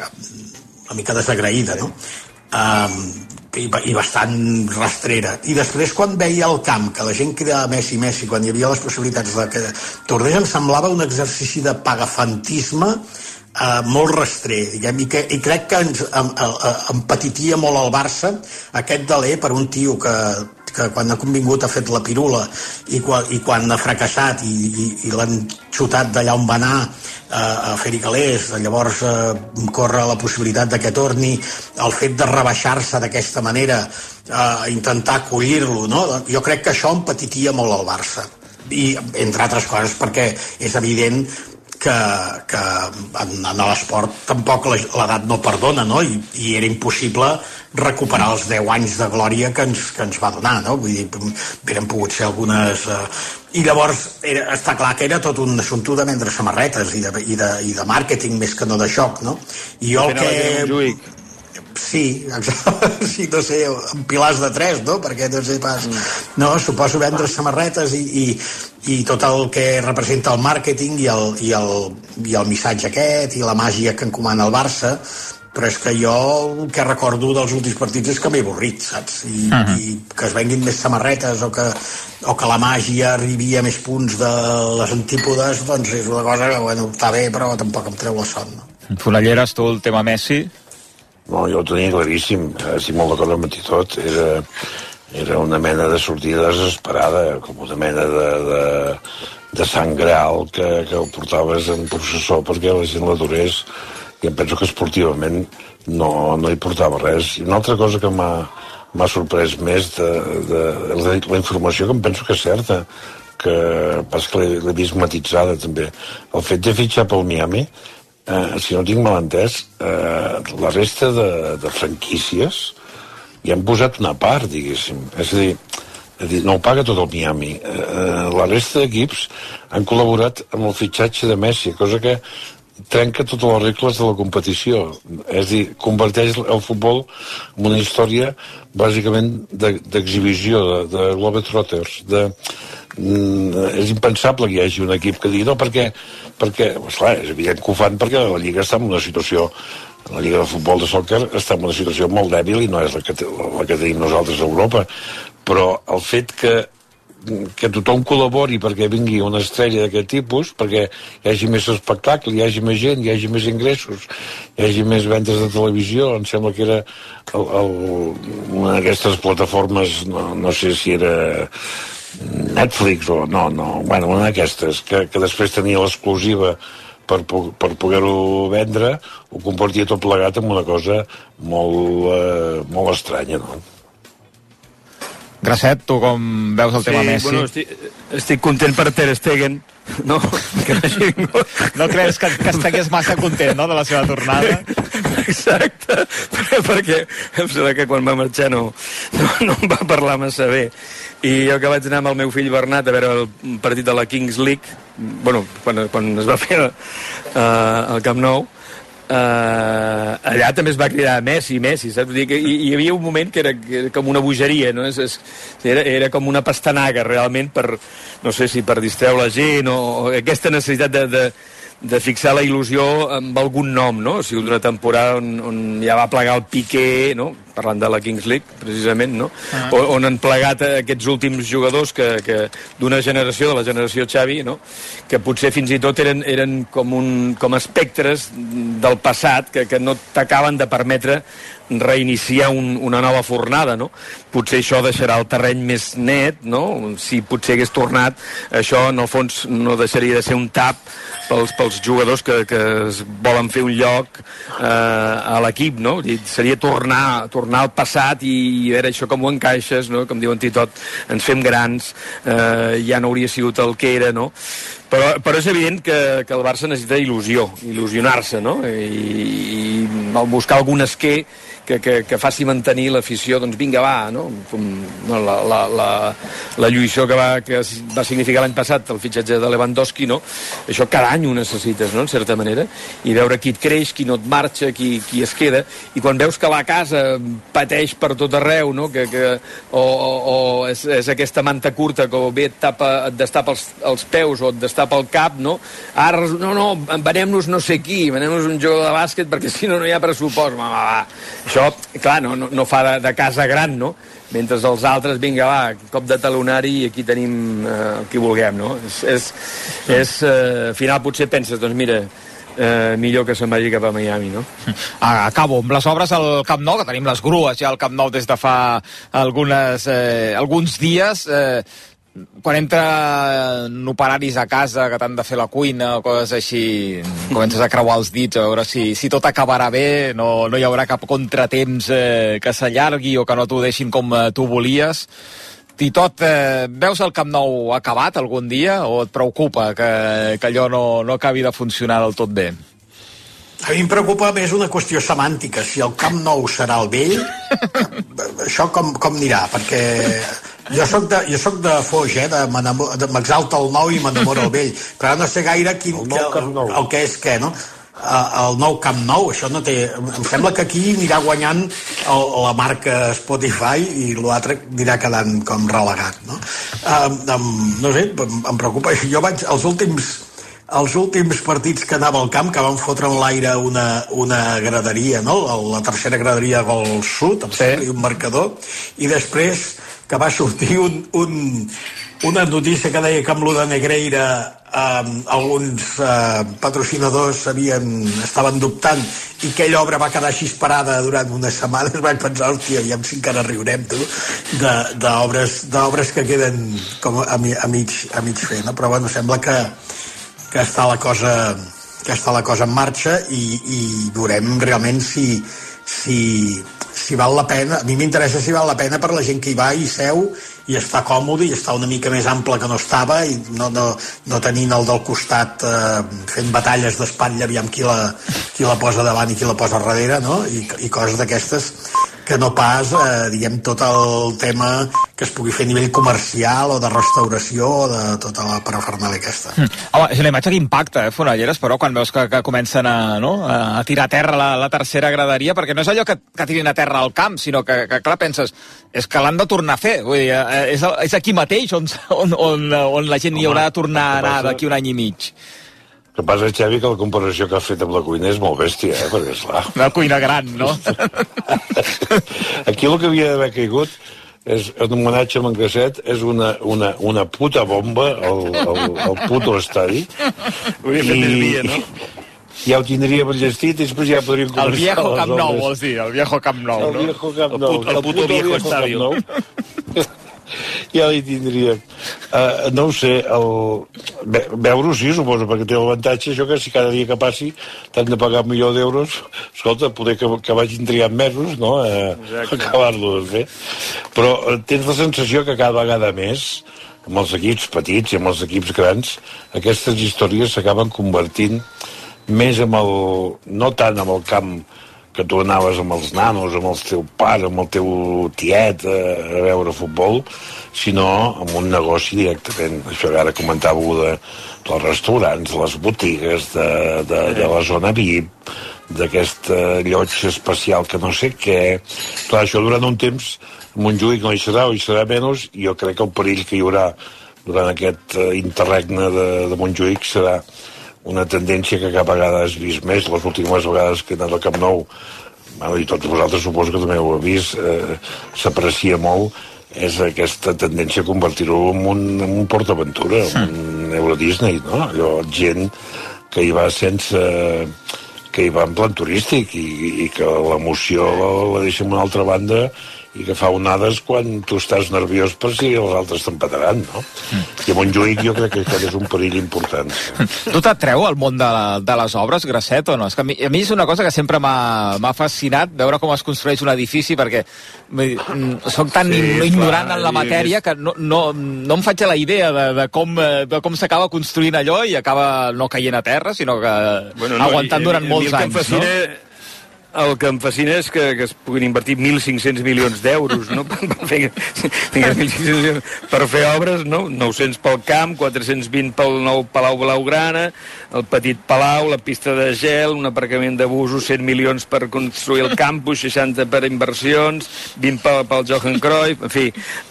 Speaker 19: una mica desagraïda, no? Um, i, i bastant rastrera. I després, quan veia el camp, que la gent cridava Messi, Messi, quan hi havia les possibilitats de que tornés, em semblava un exercici de pagafantisme uh, molt rastrer, diguem, i, que, i crec que ens em, empatitia molt el Barça, aquest deler per un tio que que quan ha convingut ha fet la pirula i quan, i quan ha fracassat i, i, i l'han xutat d'allà on va anar eh, a fer-hi calés, llavors eh, corre la possibilitat de que torni, el fet de rebaixar-se d'aquesta manera, eh, intentar acollir-lo, no? Jo crec que això empatitia molt al Barça, i entre altres coses perquè és evident que, que en, en l'esport tampoc l'edat no perdona, no? I, i era impossible recuperar els deu anys de glòria que ens, que ens va donar, no? Vull dir, hauran pogut ser algunes... Eh, I llavors era, està clar que era tot un assumpte de vendre samarretes i de, i, de, i de màrqueting més que no de xoc, no? I jo el que... Sí, exacte, sí, no sé, amb pilars de tres, no? Perquè no sé pas... No, suposo vendre samarretes i, i, i tot el que representa el màrqueting i el, i, el, i el missatge aquest i la màgia que encomana el Barça, però és que jo el que recordo dels últims partits és que m'he avorrit, saps? I, uh -huh. i que es venguin més samarretes o que, o que la màgia arribi a més punts de les antípodes, doncs és una cosa que, bueno, està bé, però tampoc em treu la son, no?
Speaker 3: Fonalleres, tu el tema Messi?
Speaker 18: No, jo ho tenia claríssim, estic molt d'acord amb tot, era, era una mena de sortida desesperada, com una mena de, de, de sang greal que, que ho portaves en processó perquè la gent l'adorés, i em penso que esportivament no, no hi portava res. I una altra cosa que m'ha sorprès més de, de, de la informació, que em penso que és certa, que pas que l'he vist matitzada també, el fet de fitxar pel Miami eh, si no tinc mal entès, eh, la resta de, de franquícies ja han posat una part, diguéssim. És a dir, és a dir no ho paga tot el Miami. Eh, la resta d'equips han col·laborat amb el fitxatge de Messi, cosa que trenca totes les regles de la competició. És a dir, converteix el futbol en una història bàsicament d'exhibició, de, de Globetrotters, de... Mm, és impensable que hi hagi un equip que digui no, perquè, perquè esclar, és evident que ho fan perquè la Lliga està en una situació, la Lliga de Futbol de Soccer està en una situació molt dèbil i no és la que, la que tenim nosaltres a Europa, però el fet que que tothom col·labori perquè vingui una estrella d'aquest tipus, perquè hi hagi més espectacle, hi hagi més gent, hi hagi més ingressos, hi hagi més vendes de televisió. Em sembla que era el, el, una d'aquestes plataformes, no, no sé si era Netflix o no, no, bueno, una d'aquestes, que, que després tenia l'exclusiva per, per poder-ho vendre, ho convertia tot plegat en una cosa molt, eh, molt estranya, no?
Speaker 3: Grasset, tu com veus el tema
Speaker 11: sí,
Speaker 3: Messi?
Speaker 11: Bueno, estic, estic content per Ter Stegen, no? Que no,
Speaker 3: no creus que, que estigués massa content, no?, de la seva tornada?
Speaker 11: Exacte, perquè em sembla que quan va marxar no, no, no em va parlar massa bé. I jo que vaig anar amb el meu fill Bernat a veure el partit de la Kings League, bueno, quan, quan es va fer uh, el Camp Nou, Uh, allà també es va cridar Messi, Messi, saps? I hi havia un moment que era, que era com una bogeria, no? És, és, era, era com una pastanaga realment per, no sé si per distreure la gent o, o aquesta necessitat de, de, de fixar la il·lusió amb algun nom, no? O sigui, una temporada on, on ja va plegar el Piqué, no? Parlant de la Kings League, precisament, no? Ah. O, on han plegat aquests últims jugadors que, que d'una generació, de la generació Xavi, no? Que potser fins i tot eren, eren com, un, com espectres del passat que, que no t'acaben de permetre reiniciar un, una nova fornada, no? Potser això deixarà el terreny més net, no? Si potser hagués tornat, això en el fons no deixaria de ser un tap pels, pels jugadors que, que es volen fer un lloc eh, a l'equip, no? I seria tornar, tornar al passat i, i veure això com ho encaixes, no? Com diuen Titot, ens fem grans, eh, ja no hauria sigut el que era, no? Però, però és evident que, que el Barça necessita il·lusió, il·lusionar-se, no? I, i al buscar algun esquer que, que, que faci mantenir l'afició, doncs vinga, va, no? Com, no la, la, la, la lluïció que va, que va significar l'any passat el fitxatge de Lewandowski, no? Això cada any ho necessites, no?, en certa manera, i veure qui et creix, qui no et marxa, qui, qui es queda, i quan veus que la casa pateix per tot arreu, no?, que, que, o, o, o és, és aquesta manta curta que bé et, tapa, et destapa els, els peus o et destapa el cap, no? Ara, no, no, venem-nos no sé qui, venem-nos un jugador de bàsquet perquè si no no hi ha pressupost, va, va, va. Això, clar, no, no, no fa de, de casa gran, no? Mentre els altres, vinga, va, cop de talonari i aquí tenim eh, el que vulguem, no? És, és, és eh, al final potser penses, doncs mira, eh, millor que se'n vagi cap a Miami, no?
Speaker 3: Acabo amb les obres al Camp Nou, que tenim les grues ja al Camp Nou des de fa algunes, eh, alguns dies. Eh, quan entren operaris a casa que t'han de fer la cuina o coses així, comences a creuar els dits a veure si, si tot acabarà bé, no, no hi haurà cap contratemps eh, que s'allargui o que no t'ho deixin com eh, tu volies. Titot, eh, veus el Camp Nou acabat algun dia o et preocupa que, que allò no, no acabi de funcionar del tot bé?
Speaker 19: A mi em preocupa més una qüestió semàntica. Si el Camp Nou serà el vell, això com, com anirà? Perquè jo soc de, jo soc de Foix, eh? M'exalta el nou i m'enamora el vell. Però no sé gaire quin, el, que, el, el que és què, no? El nou Camp Nou, això no té... Em sembla que aquí anirà guanyant el, la marca Spotify i l'altre anirà quedant com relegat, no? Um, um, no sé, em, em preocupa. Jo vaig, els últims... els últims partits que anava al camp, que van fotre en l'aire una, una graderia, no? La tercera graderia gol sud, amb sí. un marcador, i després que va sortir un, un, una notícia que deia que amb lo de Negreira eh, alguns eh, patrocinadors havien, estaven dubtant i aquella obra va quedar així parada durant unes setmanes. Vaig pensar, hòstia, aviam si encara riurem, tu, d'obres d'obres que queden com a, a, mig, a mig fer, no? Però bueno, sembla que que està la cosa que està la cosa en marxa i, i veurem realment si, si, si val la pena, a mi m'interessa si val la pena per la gent que hi va i seu i està còmode i està una mica més ample que no estava i no, no, no tenint el del costat eh, fent batalles d'espatlla aviam qui la, qui la posa davant i qui la posa darrere, no? I, i coses d'aquestes que no pas, eh, diguem, tot el tema que es pugui fer a nivell comercial o de restauració o de tota la parafernàlia aquesta.
Speaker 3: Mm. Home, és una imatge que impacta, eh, Fonalleres, però quan veus que, que comencen a, no, a tirar a terra la, la tercera graderia, perquè no és allò que, que tirin a terra al camp, sinó que, que clar, penses, és que l'han de tornar a fer. Vull dir, eh, és, és aquí mateix on, on, on, on la gent hi haurà de tornar a anar d'aquí un any i mig.
Speaker 18: El que passa, Xavi, que la comparació que has fet amb la cuina és molt bèstia, eh? Perquè, esclar...
Speaker 3: Una cuina gran, no?
Speaker 18: Aquí el que havia d'haver caigut és un homenatge a en Gasset, és una, una, una puta bomba al, al, al puto estadi.
Speaker 11: Hauria fet més via, no?
Speaker 18: Ja ho tindríem enllestit i després ja podríem començar...
Speaker 3: El viejo Camp Nou, vols dir, el viejo Camp Nou, no?
Speaker 18: El viejo Camp Nou.
Speaker 11: El, el puto viejo estadio.
Speaker 18: Ja li tindríem. Uh, no ho sé, el... Ve, veure-ho sí, suposo, perquè té l'avantatge això que si cada dia que passi t'han de pagar un milió d'euros, escolta, poder que, que vagin triant mesos, no?, a acabar-lo de fer. Però uh, tens la sensació que cada vegada més, amb els equips petits i amb els equips grans, aquestes històries s'acaben convertint més amb el... no tant amb el camp que tu anaves amb els nanos, amb el teu pare, amb el teu tiet a, a veure futbol, sinó amb un negoci directament. Això que ara comentàveu de, dels restaurants, les botigues, de, de, de la zona V I P, d'aquest llotja especial que no sé què. Clar, això durant un temps a Montjuïc no hi serà o hi serà menys, i jo crec que el perill que hi haurà durant aquest interregne de, de Montjuïc serà una tendència que cap vegada has vist més. Les últimes vegades que he anat al Camp Nou, bueno, i tots vosaltres suposo que també ho heu vist, eh, s'aprecia molt, és aquesta tendència a convertir-ho en un, en un PortAventura, en un Euro Disney, no? Allò, gent que hi va sense... que hi va en plan turístic i, i que l'emoció la, la deixa en una altra banda i que fa onades quan tu estàs nerviós per si els altres t'empataran, no? Mm. I a Montjuïc jo crec que aquest és un perill important.
Speaker 3: Tu t'atreu al món de, de les obres, Gasset, o no? És que a mi, a mi és una cosa que sempre m'ha fascinat, veure com es construeix un edifici, perquè soc tan sí, ignorant clar, en la matèria que no, no, no em faig a la idea de, de com, de com s'acaba construint allò i acaba no caient a terra, sinó que bueno, no, aguantant i, durant i, molts anys, fascina... no?
Speaker 11: El que em fascina és que, que es puguin invertir mil cinc-cents milions d'euros, no? per, fer, per fer obres, no? nou-cents pel camp, quatre-cents vint pel nou Palau Blaugrana, el petit Palau, la pista de gel, un aparcament de busos, cent milions per construir el campus, seixanta per inversions, vint pel, pel Johan Cruyff, en fi.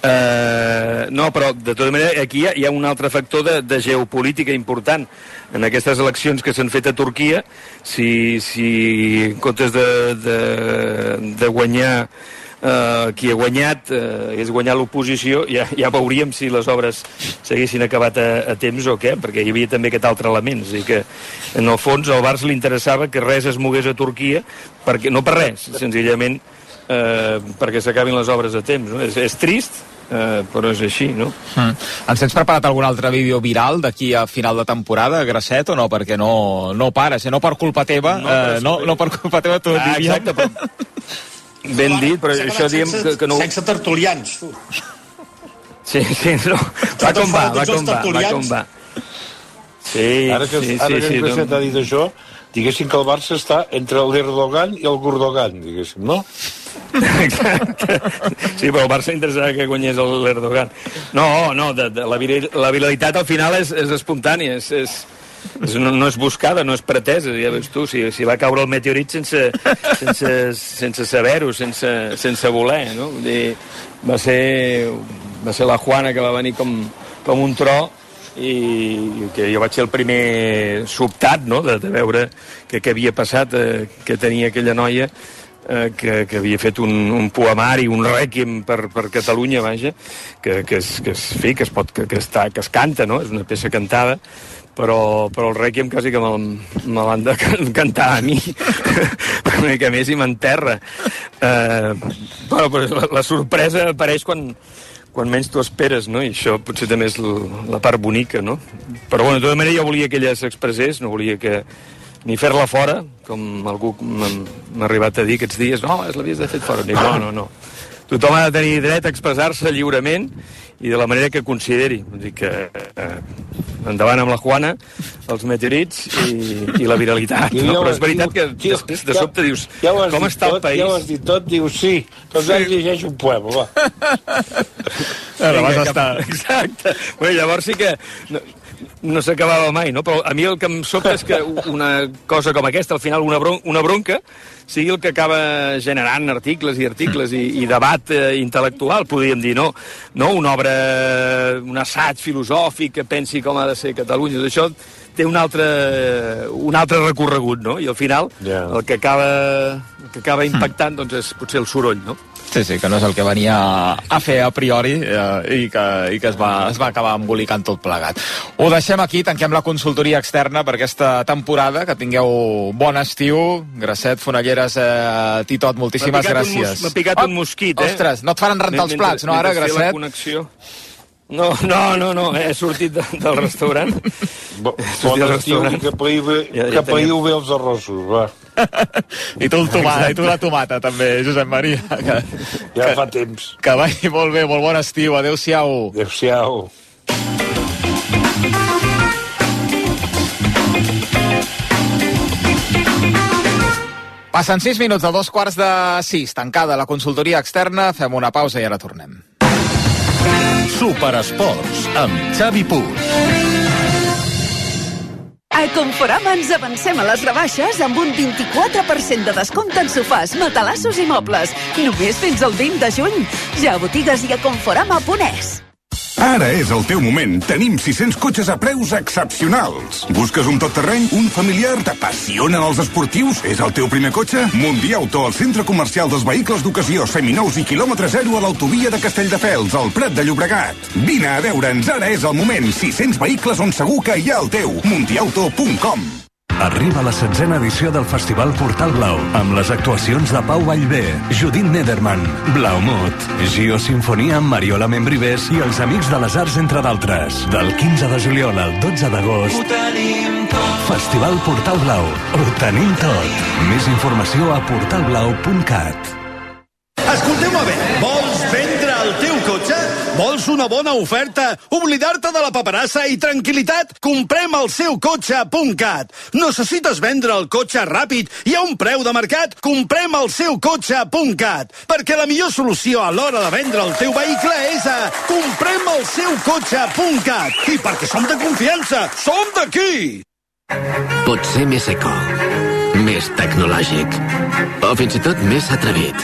Speaker 11: Eh, no, però de tota manera aquí hi ha, hi ha un altre factor de, de geopolítica important. En aquestes eleccions que s'han fet a Turquia, si, si en comptes de, de, de guanyar eh, qui ha guanyat, eh, hagués guanyat l'oposició, ja, ja veuríem si les obres s'haguessin acabat a, a temps o què, perquè hi havia també aquest altre element. És a dir, que en el fons al Barça li interessava que res es mogués a Turquia, perquè, no per res, senzillament eh, perquè s'acabin les obres a temps. No? És, és trist, Uh, però és així, no?
Speaker 3: Mm. Ens tens preparat algun altre vídeo viral d'aquí a final de temporada, Gasset, o no? Perquè no, no pares, eh? No per culpa teva, no, uh, no, no per culpa teva, t'ho
Speaker 11: ah,
Speaker 3: diríem.
Speaker 11: Exacte, però... Ben dit, però això diem que, que no...
Speaker 19: Sense tertulians, tu.
Speaker 11: Sí, sí, no. Va com va, va com va, va com va. Sí,
Speaker 18: ara que,
Speaker 11: sí,
Speaker 18: ara
Speaker 11: sí,
Speaker 18: que
Speaker 11: sí,
Speaker 18: Gasset no... ha dit això, diguéssim que el Barça està entre l'Erdogan i el Gurdogan, diguéssim, no?
Speaker 11: Exacte. Sí, però el Barça interessava que guanyés l'Erdogan. No, no, de, de, la, vir la viralitat al final és, és espontània, és, és, és, no, no és buscada, no és pretesa, ja veus tu, si, si va caure el meteorit sense, sense, sense saber-ho, sense, sense voler, no? Vull dir, va ser, va ser la Juana que va venir com, com un tro i que jo vaig ser el primer sobtat, no?, de, de veure què, què havia passat, eh, que tenia aquella noia eh, que, que havia fet un, un poemari, un rèquiem per, per Catalunya, vaja, que, que, es, que, es, fi, que, es pot, que, que, està, que es canta, no?, és una peça cantada, però, però el rèquiem quasi que me, me l'han de cantar a mi una mica més i m'enterra. Eh, però, però la, la sorpresa apareix quan quan menys t'ho esperes, no? I això potser també és la part bonica, no? Però, bueno, de tota manera jo volia que ella s'expressés, no volia que, ni fer-la fora, com algú m'ha arribat a dir aquests dies, no, és l'havies de fer fora. Dic, no, no, no. Tothom ha de tenir dret a expressar-se lliurement i de la manera que consideri. Vull dir que eh, endavant amb la Juana, els meteorits i, i la viralitat. No? Però és veritat que després de sobte dius,
Speaker 18: ja
Speaker 11: com està el
Speaker 18: tot,
Speaker 11: país?
Speaker 18: Ja ho has dit tot, dius sí, doncs sí. Ara llegeix un poema, va.
Speaker 11: Ara vas estar... Exacte. Bé, llavors sí que... No, no s'acabava mai, no? Però a mi el que em sobta és que una cosa com aquesta, al final una, bron una bronca, sigui el que acaba generant articles i articles i, i debat eh, intel·lectual, podríem dir, no? No una obra, un assaig filosòfic que pensi com ha de ser Catalunya. Això té un altre, un altre recorregut, no? I al final yeah. el, que acaba, el que acaba impactant doncs, és potser el soroll, no?
Speaker 3: Sí, sí, que no és el que venia a fer a priori eh, i que, i que es, va, es va acabar embolicant tot plegat. Ho deixem aquí, tanquem la consultoria externa per aquesta temporada, que tingueu bon estiu. Grasset, Fonelleres, eh, Titot, moltíssimes gràcies.
Speaker 11: M'ha picat un mosquit, eh?
Speaker 3: Ostres, no et faran rentar els plats, no, ara, Grasset?
Speaker 11: No, no, no, no, he sortit de, del restaurant.
Speaker 18: Bo, bon estiu, que païu bé els arrossos, va.
Speaker 3: I tu, el tomata, i tu la tomata, també, Josep Maria. Que,
Speaker 18: ja
Speaker 3: que,
Speaker 18: fa temps.
Speaker 3: Que vagi molt bé, molt bon estiu. Adéu-siau.
Speaker 18: Adéu-siau.
Speaker 3: Passen sis minuts de dos quarts de sis. Tancada la consultoria externa, fem una pausa i ara tornem.
Speaker 9: Superesports, amb Xavi Puig.
Speaker 20: A Conforama ens avancem a les rebaixes amb un vint-i-quatre per cent de descompte en sofàs, matalassos i mobles. Només fins al vint de juny. Ja a botigues i a conforama punt es.
Speaker 21: Ara és el teu moment. Tenim sis-cents cotxes a preus excepcionals. Busques un tot-terreny, un familiar, t'apassionen els esportius? És el teu primer cotxe? Mundiauto, el centre comercial dels vehicles d'ocasió, seminous i quilòmetre zero a l'autovia de Castelldefels, al Prat de Llobregat. Vine a veure'ns, ara és el moment. sis-cents vehicles on segur que hi ha el teu. mundiauto punt com.
Speaker 22: Arriba la setzena edició del Festival Portal Blau, amb les actuacions de Pau Vallvé, Judit Nederman, Blaumut, Gio Sinfonia amb Mariola Membrives i els Amics de les Arts, entre d'altres. Del quinze de juliol al dotze d'agost. Festival Portal Blau. Ho tenim tot. Més informació a portal blau punt cat.
Speaker 23: Escolteu-me bé, vols vendre el teu cotxe? Vols una bona oferta? Oblidar-te de la paperassa i tranquil·litat? Comprem el seu cotxe punt cat. Necessites vendre el cotxe ràpid i a un preu de mercat? Comprem el seu cotxe punt cat. Perquè la millor solució a l'hora de vendre el teu vehicle és a comprem el seu cotxe punt cat. I perquè som de confiança, som d'aquí!
Speaker 24: Pot ser més eco, més tecnològic o fins i tot més atrevit.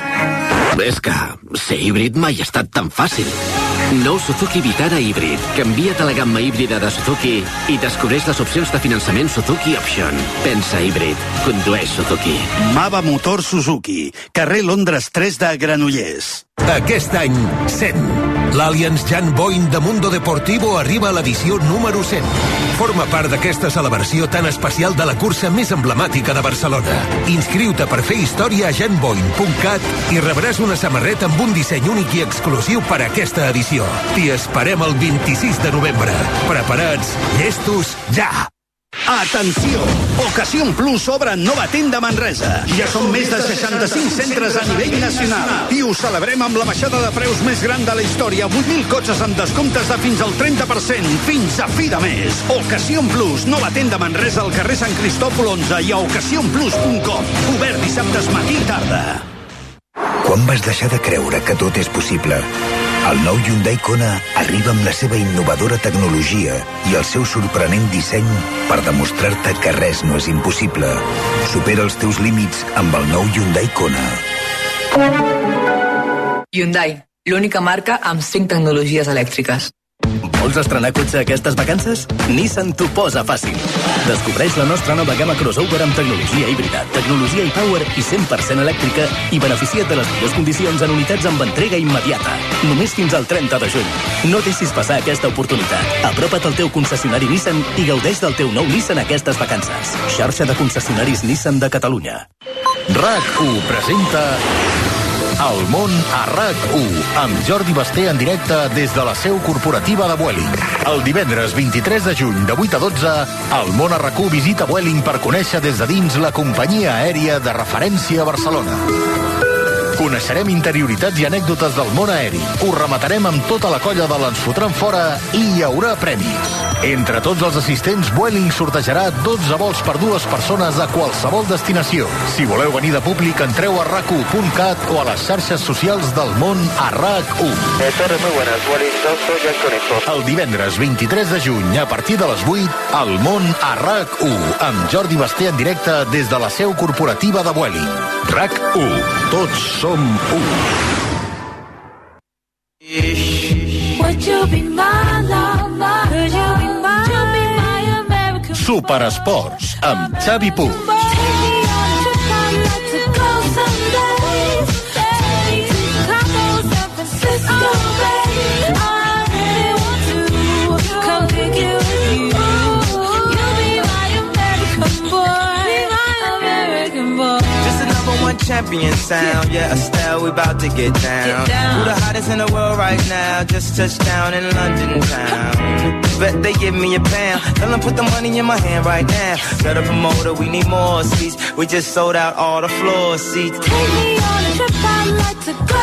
Speaker 24: És que ser híbrid mai ha estat tan fàcil. Nou Suzuki Vitara híbrid. Canvia't a la gamma híbrida de Suzuki i descobreix les opcions de finançament Suzuki Option. Pensa híbrid. Condueix Suzuki.
Speaker 23: Mava Motor Suzuki. Carrer Londres tres de Granollers.
Speaker 6: Aquest any, cent. L'Allianz Jan Boyne de Mundo Deportivo arriba a l'edició número cent. Forma part d'aquesta celebració tan especial de la cursa més emblemàtica de Barcelona. Inscriu-te per fer història a jan boyne punt cat i rebràs una samarreta amb un disseny únic i exclusiu per a aquesta edició. T'hi esperem el vint-i-sis de novembre. Preparats, llestos, ja!
Speaker 23: Atenció! Ocasión Plus obre nova tenda a Manresa. Ja són més de seixanta-cinc centres a nivell nacional. I ho celebrem amb la baixada de preus més gran de la història. vuit mil cotxes amb descomptes de fins al trenta per cent. Fins a fi de mes. Ocasión Plus, nova tenda a Manresa al carrer Sant Cristòfol onze i a ocasión plus punt com. Obert dissabtes matí i tarda.
Speaker 25: Quan vas deixar de creure que tot és possible? El nou Hyundai Kona arriba amb la seva innovadora tecnologia i el seu sorprenent disseny per demostrar-te que res no és impossible. Supera els teus límits amb el nou Hyundai Kona.
Speaker 26: Hyundai, l'única marca amb cinc tecnologies elèctriques.
Speaker 5: Vols estrenar cotxe aquestes vacances? Nissan t'ho posa fàcil. Descobreix la nostra nova gamma crossover amb tecnologia híbrida, tecnologia e-power i cent per cent elèctrica i beneficia't de les millors condicions en unitats amb entrega immediata. Només fins al trenta de juny. No deixis passar aquesta oportunitat. Apropa't al teu concessionari Nissan i gaudeix del teu nou Nissan aquestes vacances. Xarxa de concessionaris Nissan de Catalunya.
Speaker 9: RAC u presenta El món a RAC u, amb Jordi Basté en directe des de la seu corporativa de Vueling. El divendres vint-i-tres de juny de vuit a dotze, el món a RAC u visita Vueling per conèixer des de dins la companyia aèria de referència a Barcelona. Coneixerem interioritats i anècdotes del món aeri. Ho rematarem amb tota la colla de l'Ens fotran fora i hi haurà premis. Entre tots els assistents, Vueling sortejarà dotze vols per dues persones a qualsevol destinació. Si voleu venir de públic, entreu a rac u punt cat o a les xarxes socials del món a RAC u. El divendres vint-i-tres de juny, a partir de les vuit, el món a RAC u, amb Jordi Basté en directe des de la seu corporativa de Vueling. RAC u. Tots som u. Superesports, amb Xavi Puig.
Speaker 1: Champion sound, yeah, Estelle, we about to get down. Get down. Who the hottest in the world right now? Just touched down in London town. Bet they give me a pound. Tell them put the money in my hand right now. Better promoter, we need more seats. We just sold out all the floor seats. Take me on a trip, I'd like to go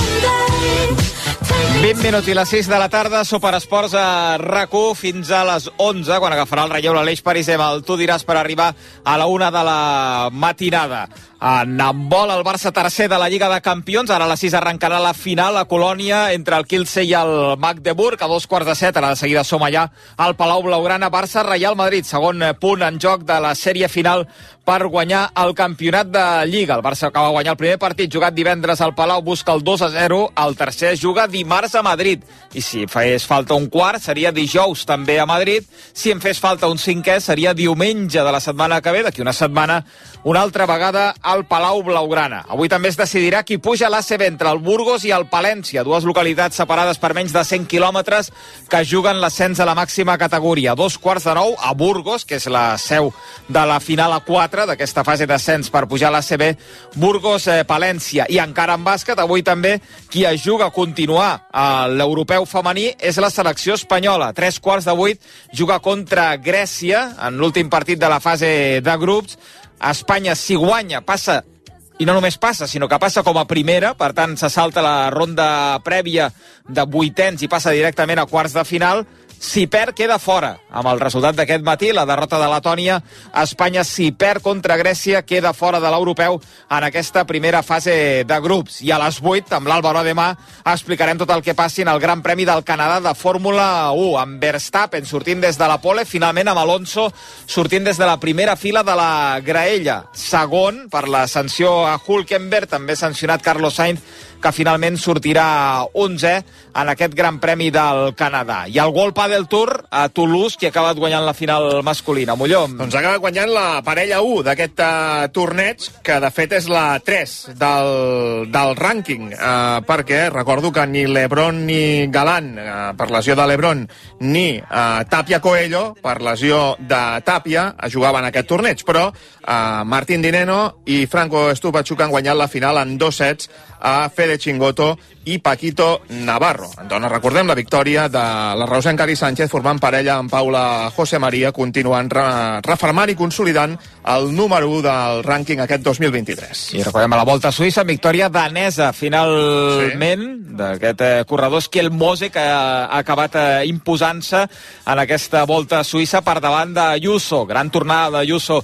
Speaker 1: someday.
Speaker 3: vint minuts i les sis de la tarda, Superesports a RAC u fins a les onze, quan agafarà el relleu l'Aleix Parisem, el Tu diràs, per arribar a la una de la matinada. En handbol, el Barça tercer de la Lliga de Campions. Ara a les sis arrencarà la final a Colònia entre el Kielce i el Magdeburg. A dos quarts de set, ara de seguida som allà al Palau Blaugrana. Barça, Real Madrid, segon punt en joc de la sèrie final per guanyar el campionat de Lliga. El Barça acaba de guanyar el primer partit jugat divendres al Palau, busca el dos a zero. El tercer juga dimarts a Madrid. I si fes falta un quart, seria dijous també a Madrid. Si en fes falta un cinquè, seria diumenge de la setmana que ve, d'aquí una setmana, una altra vegada al Palau Blaugrana. Avui també es decidirà qui puja a l'A C B entre el Burgos i el Palència, dues localitats separades per menys de cent quilòmetres que juguen l'ascens a la màxima categoria. Dos quarts de nou a Burgos, que és la seu de la final a quatre d'aquesta fase d'ascens per pujar a l'A C B, Burgos-Palència. I encara en bàsquet, avui també qui es juga a continuar a l'europeu femení és la selecció espanyola. Tres quarts de vuit juga contra Grècia en l'últim partit de la fase de grups. Espanya, si guanya, passa, i no només passa, sinó que passa com a primera, per tant se salta la ronda prèvia de vuitens i passa directament a quarts de final. Si perd, queda fora. Amb el resultat d'aquest matí, la derrota de Letònia, Espanya, si perd contra Grècia, queda fora de l'europeu en aquesta primera fase de grups. I a les vuit, amb l'Álvaro Ademà, explicarem tot el que passi en el Gran Premi del Canadà de Fórmula u, amb Verstappen sortint des de la pole, finalment amb Alonso sortint des de la primera fila de la graella. Segon, per la sanció a Hülkenberg, també sancionat Carlos Sainz, que finalment sortirà onzè en aquest Gran Premi del Canadà. I el World Padel Tour a Toulouse, qui ha acabat guanyant la final masculina. Mollom.
Speaker 2: Doncs acaba guanyant la parella u d'aquest uh, torneig, que de fet és la tres del, del rànquing, uh, perquè recordo que ni Lebron ni Galán, uh, per lesió de Lebron, ni uh, Tapia Coelho, per lesió de Tapia, jugaven aquest torneig, però uh, Martín Dineno i Franco Stupachuk han guanyat la final en dos sets a Fede Chingoto i Paquito Navarro. Doncs recordem la victòria de la reusenca Ari Sánchez formant parella amb Paula José María, continuant re refermant i consolidant el número u del rànquing aquest dos mil vint-i-tres.
Speaker 3: I recordem a la Volta a Suïssa, victòria danesa finalment sí. d'aquest eh, corredor Kjell Mose, que ha acabat eh, imposant-se en aquesta Volta a Suïssa per davant d'Ayuso. Gran tornada d'Ayuso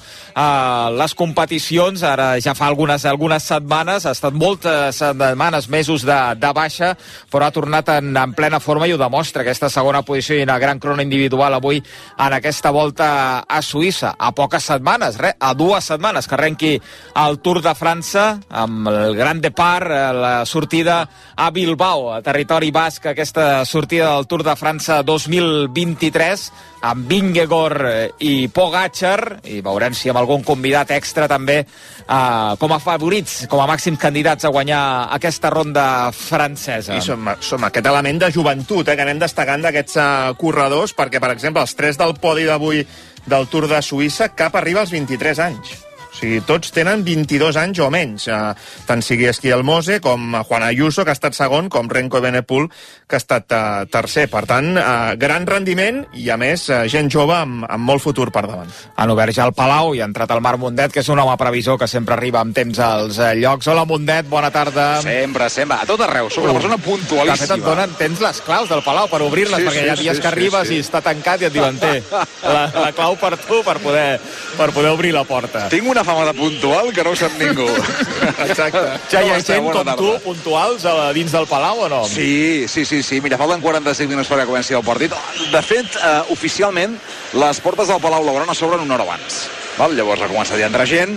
Speaker 3: a les competicions, ara ja fa algunes, algunes setmanes, ha estat moltes setmanes, mesos de, de baixa, però ha tornat en, en plena forma i ho demostra aquesta segona posició i una gran crona individual avui en aquesta Volta a Suïssa. A poques setmanes, re, a dues setmanes que arrenqui el Tour de França amb el Grand Depart, la sortida a Bilbao, a territori basc, aquesta sortida del Tour de França dos mil vint-i-tres amb Vingegaard i Pogačar, i veurem si amb algun convidat extra també eh, com a favorits, com a màxims candidats a guanyar aquesta ronda francesa.
Speaker 2: I som, som aquest element de joventut eh, que anem destacant d'aquests uh, corredors, perquè per exemple els tres del podi d'avui del Tour de Suïssa, cap arriba als vint-i-tres anys. O sigui, tots tenen vint-i-dos anys o menys. Uh, tant sigui Esquiel Mose com Juan Ayuso, que ha estat segon, com Renko Evenepoel, que ha estat uh, tercer. Per tant, uh, gran rendiment i, a més, uh, gent jove amb, amb molt futur per davant.
Speaker 3: Han obert ja el Palau i ha entrat el Marc Mundet, que és un home previsor que sempre arriba amb temps als uh, llocs. Hola, Mundet, bona tarda.
Speaker 4: Sempre, sempre, a tot arreu. Soc una persona puntualíssima.
Speaker 3: De fet, et donen, tens les claus del Palau per obrir-les, sí, perquè sí, hi ha dies sí, que arribes sí, sí. i està tancat i et diuen, té, la, la clau per tu per poder, per poder obrir la porta.
Speaker 4: Tinc una fama de puntual que no ho sap ningú.
Speaker 3: Exacte. Ja hi ha gent com tarda. tu, puntuals, a dins del Palau o no?
Speaker 4: Sí, sí, sí, sí. Mira, falten quaranta-cinc minuts perquè comenci el partit. De fet, eh, oficialment, les portes del Palau Blaugrana s'obren una hora abans. Val? Llavors ha començat a entrar gent,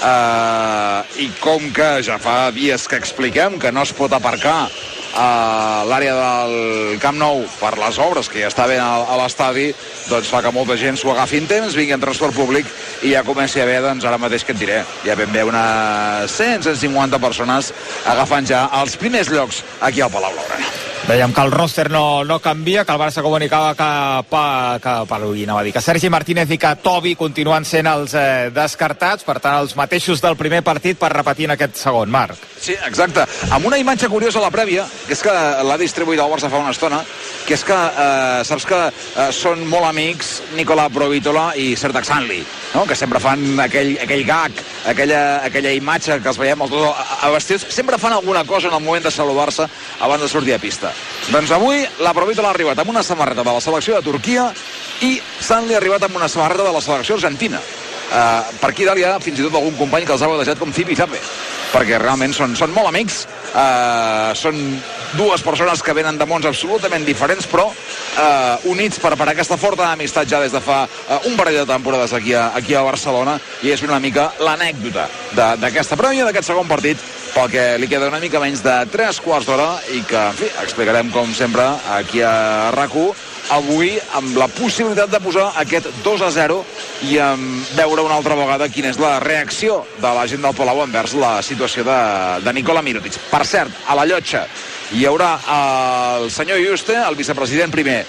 Speaker 4: eh, i com que ja fa dies que expliquem que no es pot aparcar a l'àrea del Camp Nou per les obres que ja està bé a l'estadi, doncs fa que molta gent s'ho agafi en temps, vingui en transport públic i ja comenci a haver, doncs ara mateix que et diré, ja ben bé unes cent a cent cinquanta persones agafant ja els primers llocs aquí al Palau Blaugrana.
Speaker 3: Dèiem que el roster no, no canvia, que el Barça comunicava que, que, que, que, que Sergi Martínez i que Tobi continuen sent els eh, descartats, per tant els mateixos del primer partit per repetir en aquest segon, Marc.
Speaker 4: Sí, exacte. Amb una imatge curiosa a la prèvia, que és que l'ha distribuït el Barça fa una estona, que és que eh, saps que eh, són molt amics Nicola Provítola i Serdar Xanli, no? Que sempre fan aquell, aquell gag, aquella, aquella imatge que els veiem els dos a, a vestits, sempre fan alguna cosa en el moment de saludar-se abans de sortir a pista. Doncs avui la Provítola ha arribat amb una samarreta de la selecció de Turquia i Xanli ha arribat amb una samarreta de la selecció argentina. Uh, per aquí dalt hi ha fins i tot algun company que els ha batejat com Zipi Zape, perquè realment són, són molt amics, uh, són dues persones que venen de mons absolutament diferents, però uh, units per, per aquesta forta amistat ja des de fa uh, un parell de temporades aquí a, aquí a Barcelona, i és una mica l'anècdota d'aquesta prèvia, d'aquest segon partit, pel que li queda una mica menys de tres quarts d'hora i que, en fi, explicarem com sempre aquí a RAC1, avui amb la possibilitat de posar aquest dos a zero i um, veure una altra vegada quina és la reacció de la gent del Palau envers la situació de, de Nikola Mirotic. Per cert, a la llotja hi haurà el senyor Juste, el vicepresident primer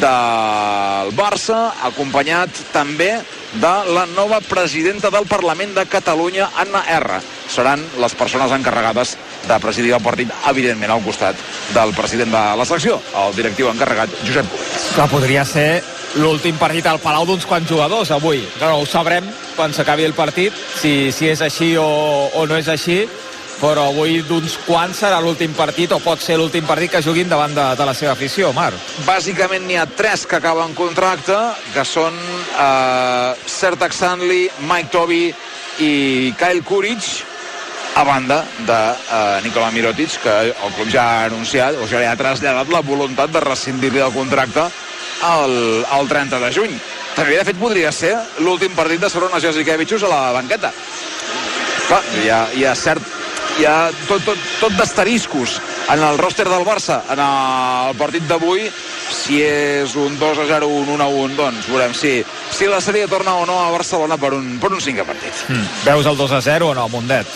Speaker 4: del Barça, acompanyat també de la nova presidenta del Parlament de Catalunya, Anna R. Seran les persones encarregades de presidir el partit, evidentment al costat del president de la secció, el directiu encarregat, Josep Puig.
Speaker 3: Que podria ser l'últim partit al Palau d'uns quants jugadors avui. No, ho sabrem quan s'acabi el partit, si, si és així o, o no és així, però avui d'uns quants serà l'últim partit, o pot ser l'últim partit que juguin davant de, de la seva afició, Marc.
Speaker 4: Bàsicament n'hi ha tres que acaben contracte, que són eh, Serdar Xanli, Mike Tobi i Kyle Kuric, a banda de eh, Nikola Mirotic, que el club ja ha anunciat, o ja ha traslladat la voluntat de rescindir-li el contracte el, el trenta de juny. També, de fet, podria ser l'últim partit de Sarunas Jasikevičius a la banqueta. Clar, hi ha, hi ha cert hi ha tot, tot, tot d'asteriscos en el ròster del Barça en el partit d'avui. Si és un dos a zero, un un a un, doncs veurem si, si la sèrie torna o no a Barcelona per un, per un cinquè partit.
Speaker 3: Mm. Veus el dos a zero o no, Mundet?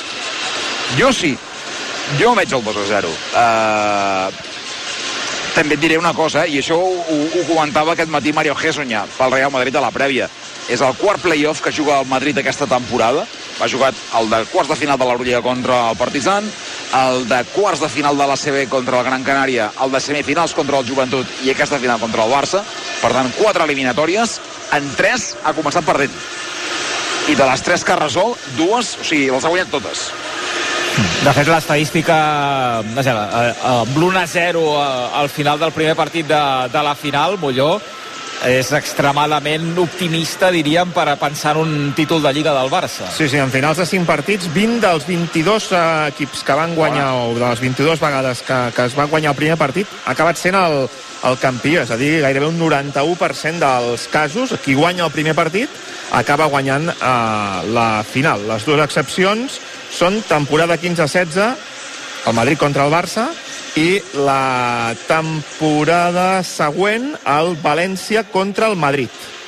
Speaker 4: Jo sí, jo veig el dos a zero. Uh, també et diré una cosa, i això ho, ho comentava aquest matí Mario Gessoña pel Real Madrid a la prèvia. És el quart play-off que juga el Madrid aquesta temporada. Va jugar el de quarts de final de l'Eurolliga contra el Partizan, el de quarts de final de l'A C B contra el Gran Canària, el de semifinals contra el Joventut i aquesta final contra el Barça. Per tant, quatre eliminatòries, en tres ha començat perdent. I de les tres que ha resolt, dues, o sigui, les ha guanyat totes.
Speaker 3: De fet, l'estadística amb l'un a zero al final del primer partit de, de la final, Molló, és extremadament optimista, diríem, per pensar en un títol de Lliga del Barça.
Speaker 2: Sí, sí, en finals de cinc partits, vint dels vint-i-dos eh, equips que van guanyar, o de les vint-i-dues vegades que, que es van guanyar el primer partit, ha acabat sent el, el campió, és a dir, gairebé un noranta-u per cent dels casos, qui guanya el primer partit acaba guanyant eh, la final. Les dues excepcions són temporada quinze setze, el Madrid contra el Barça, i la temporada següent el València contra el Madrid.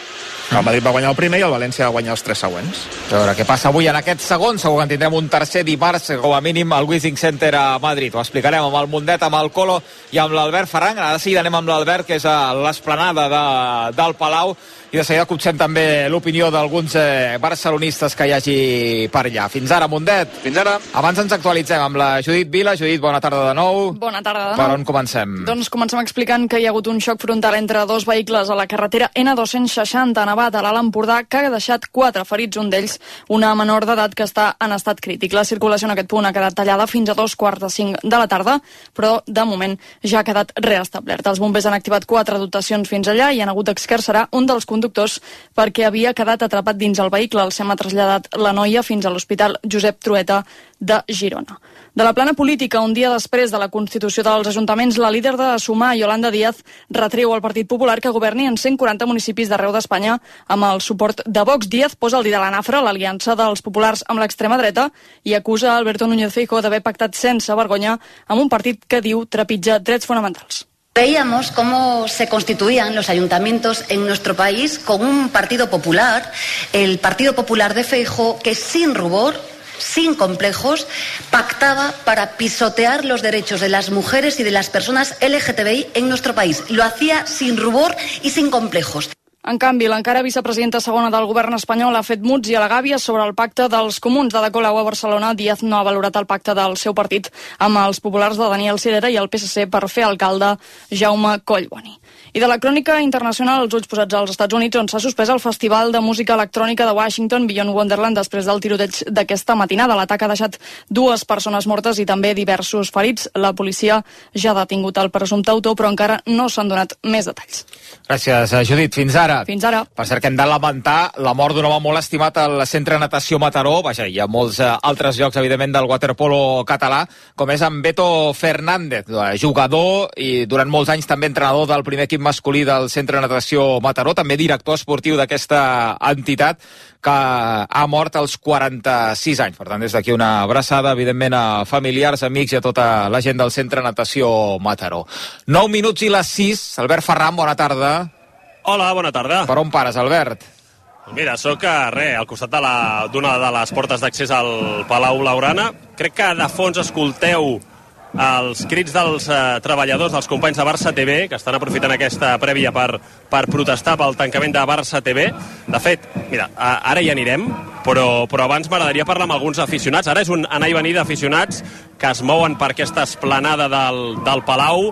Speaker 2: El Madrid va guanyar el primer i el València va guanyar els tres següents.
Speaker 3: A veure què passa avui en aquest segon. Segur que en tindrem un tercer dimarts, com a mínim, al Withing Center a Madrid. Ho explicarem amb el Mundet, amb el Colo i amb l'Albert Ferran. Ara de seguida anem amb l'Albert, que és a l'esplanada de, del Palau, i de seguida copsem també l'opinió d'alguns eh, barcelonistes que hi hagi per allà. Fins ara, Mundet.
Speaker 4: Fins ara.
Speaker 3: Abans ens actualitzem amb la Judit Vila. Judit, bona tarda de nou.
Speaker 7: Bona tarda de nou.
Speaker 3: Per on comencem?
Speaker 7: Doncs comencem explicant que hi ha hagut un xoc frontal entre dos vehicles a la carretera ena dos-cents seixanta a Navata, a l'Alt Empordà, que ha deixat quatre ferits, un d'ells una menor d'edat que està en estat crític. La circulació en aquest punt ha quedat tallada fins a dos quarts de cinc de la tarda, però de moment ja ha quedat reestablerta. Els bombers han activat quatre dotacions fins allà i han hagut d'excarcerar un dels conductors perquè havia quedat atrapat dins el vehicle. El SEM ha traslladat la noia fins a l'Hospital Josep Trueta de Girona. De la plana política, un dia després de la constitució dels ajuntaments, la líder de Sumar, Yolanda Díaz, retreu al Partit Popular que governi en cent quaranta municipis d'arreu d'Espanya amb el suport de Vox. Díaz posa el dit a la nafra, l'aliança dels populars amb l'extrema dreta, i acusa Alberto Núñez Feijóo d'haver pactat sense vergonya amb un partit que diu trepitja drets fonamentals.
Speaker 8: Veíamos cómo se constituían los ayuntamientos en nuestro país con un partido popular, el Partido Popular de Feijóo, que sin rubor, sin complejos, pactaba para pisotear los derechos de las mujeres y de las personas L G T B I en nuestro país. Lo hacía sin rubor y sin complejos.
Speaker 7: En canvi, l'encara vicepresidenta segona del govern espanyol ha fet muts i al·legàvies sobre el pacte dels comuns. De Colau a Barcelona, Díaz no ha valorat el pacte del seu partit amb els populars de Daniel Sirera i el P S C per fer alcalde Jaume Collboni. I de la crònica internacional, els ulls posats als Estats Units, on s'ha suspès el Festival de Música Electrònica de Washington, Beyond Wonderland, després del tiroteig d'aquesta matinada. L'atac ha deixat dues persones mortes i també diversos ferits. La policia ja ha detingut el presumpte autor, però encara no s'han donat més detalls.
Speaker 3: Gràcies, Judit. Fins ara.
Speaker 7: Fins ara.
Speaker 3: Per cert, que hem de lamentar la mort d'un home molt estimat al Centre Natació Mataró. Vaja, hi ha molts eh, altres llocs, evidentment, del waterpolo català, com és en Beto Fernández, jugador i durant molts anys també entrenador del primer equip masculí del Centre Natació Mataró, també director esportiu d'aquesta entitat, que ha mort als quaranta-sis anys. Per tant, des d'aquí una abraçada, evidentment, a familiars, amics i a tota la gent del Centre Natació Mataró. nou minuts i les sis. Albert Ferran, bona tarda.
Speaker 10: Hola, bona tarda.
Speaker 3: Per on pares, Albert?
Speaker 10: Mira, sóc re, al costat de la, d'una de les portes d'accés al Palau Blaugrana. Crec que de fons escolteu els crits dels eh, treballadors, dels companys de Barça T V, que estan aprofitant aquesta prèvia per, per protestar pel tancament de Barça T V. De fet, mira, a, ara hi anirem, però, però abans m'agradaria parlar amb alguns aficionats. Ara és un anar i venir d'aficionats que es mouen per aquesta esplanada del, del Palau,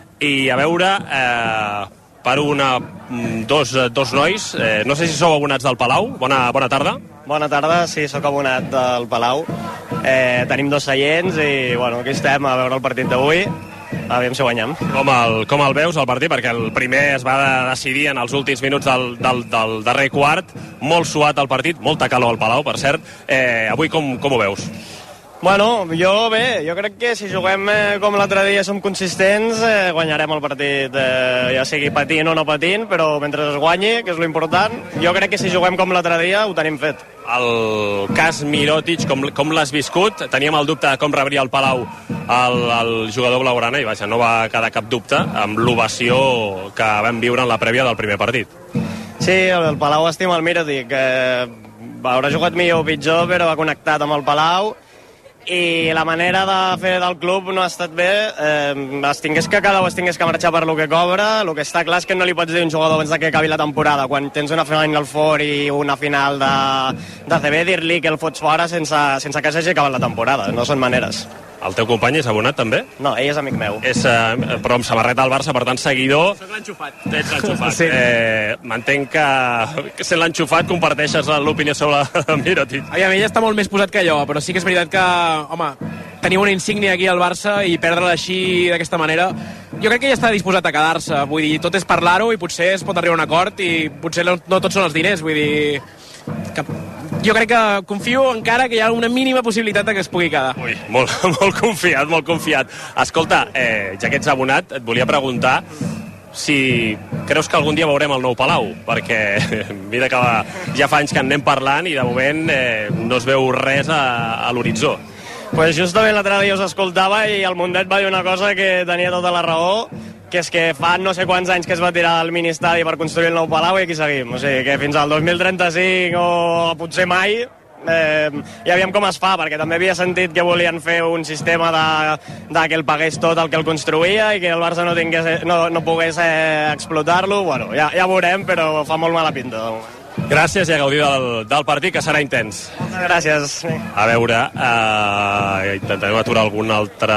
Speaker 10: i a veure, eh, per una, dos, dos nois, eh, no sé si sou abonats del Palau. Bona, bona tarda.
Speaker 12: Bona tarda, sí, sóc abonat del Palau. Eh, tenim dos seients i, bueno, aquí estem a veure el partit d'avui. Aviam si guanyem.
Speaker 10: Com el, com el veus, el partit? Perquè el primer es va decidir en els últims minuts del, del, del darrer quart. Molt suat el partit, molta calor al Palau, per cert. Eh, avui com, com ho veus?
Speaker 12: Bueno, jo bé, jo crec que si juguem eh, com l'altre dia som consistents, eh, guanyarem el partit, eh, ja sigui patint o no patint, però mentre es guanyi, que és l'important, jo crec que si juguem com l'altre dia ho tenim fet.
Speaker 10: El cas Mirotic, com, com l'has viscut? Teníem el dubte de com rebria el Palau el, el jugador blaugrana i vaja, no va quedar cap dubte amb l'ovació que vam viure en la prèvia del primer partit.
Speaker 12: Sí, el, el Palau estima el Mirotic, eh, haurà jugat millor o pitjor, però va connectat amb el Palau, i la manera de fer del club no ha estat bé. Eh, es tingués que quedar o es tingués que marxar per lo que cobra. El que està clar és que no li pots dir a un jugador abans que acabi la temporada, quan tens una final fora i una final de, de C B, dir-li que el fots fora sense, sense que s'hagi acabat la temporada. No són maneres.
Speaker 10: El teu company és abonat, també?
Speaker 12: No, ell és amic meu.
Speaker 10: És, eh, però amb samarreta del Barça, per tant, seguidor.
Speaker 12: Soc l'enxufat.
Speaker 10: Ets l'enxufat.
Speaker 12: Sí.
Speaker 10: Eh, M'entenc que, que sent l'enxufat comparteixes l'opinió sobre Mirotic.
Speaker 13: Aviam, ell està molt més posat que jo, però sí que és veritat que, home, tenia una insígnia aquí al Barça i perdre-la així, d'aquesta manera, jo crec que ell està disposat a quedar-se. Vull dir, tot és parlar-ho i potser es pot arribar a un acord i potser no, no tots són els diners, vull dir... Que jo crec que confio encara que hi ha una mínima possibilitat de que es pugui quedar.
Speaker 10: Ui, molt, molt confiat, molt confiat. Escolta, eh, ja que ets abonat, et volia preguntar si creus que algun dia veurem el nou Palau, perquè mira que va, ja fa anys que en anem parlant i de moment eh, no es veu res a, a l'horitzó.
Speaker 12: Pues justament l'altre dia us escoltava i el Mundet va dir una cosa que tenia tota la raó. que és que fa no sé quants anys que es va tirar el ministeri per construir el nou Palau i aquí seguim. O sigui, que fins al dos mil trenta-cinc o potser mai eh, ja veiem com es fa, perquè també havia sentit que volien fer un sistema de, de que el pagués tot el que el construïa i que el Barça no, tingués, no, no pogués eh, explotar-lo. Bueno, ja, ja veurem, però fa molt mala pinta.
Speaker 10: Gràcies i a gaudir del, del partit, que serà intens.
Speaker 12: Moltes gràcies.
Speaker 10: A veure, eh, intentarem aturar algun altre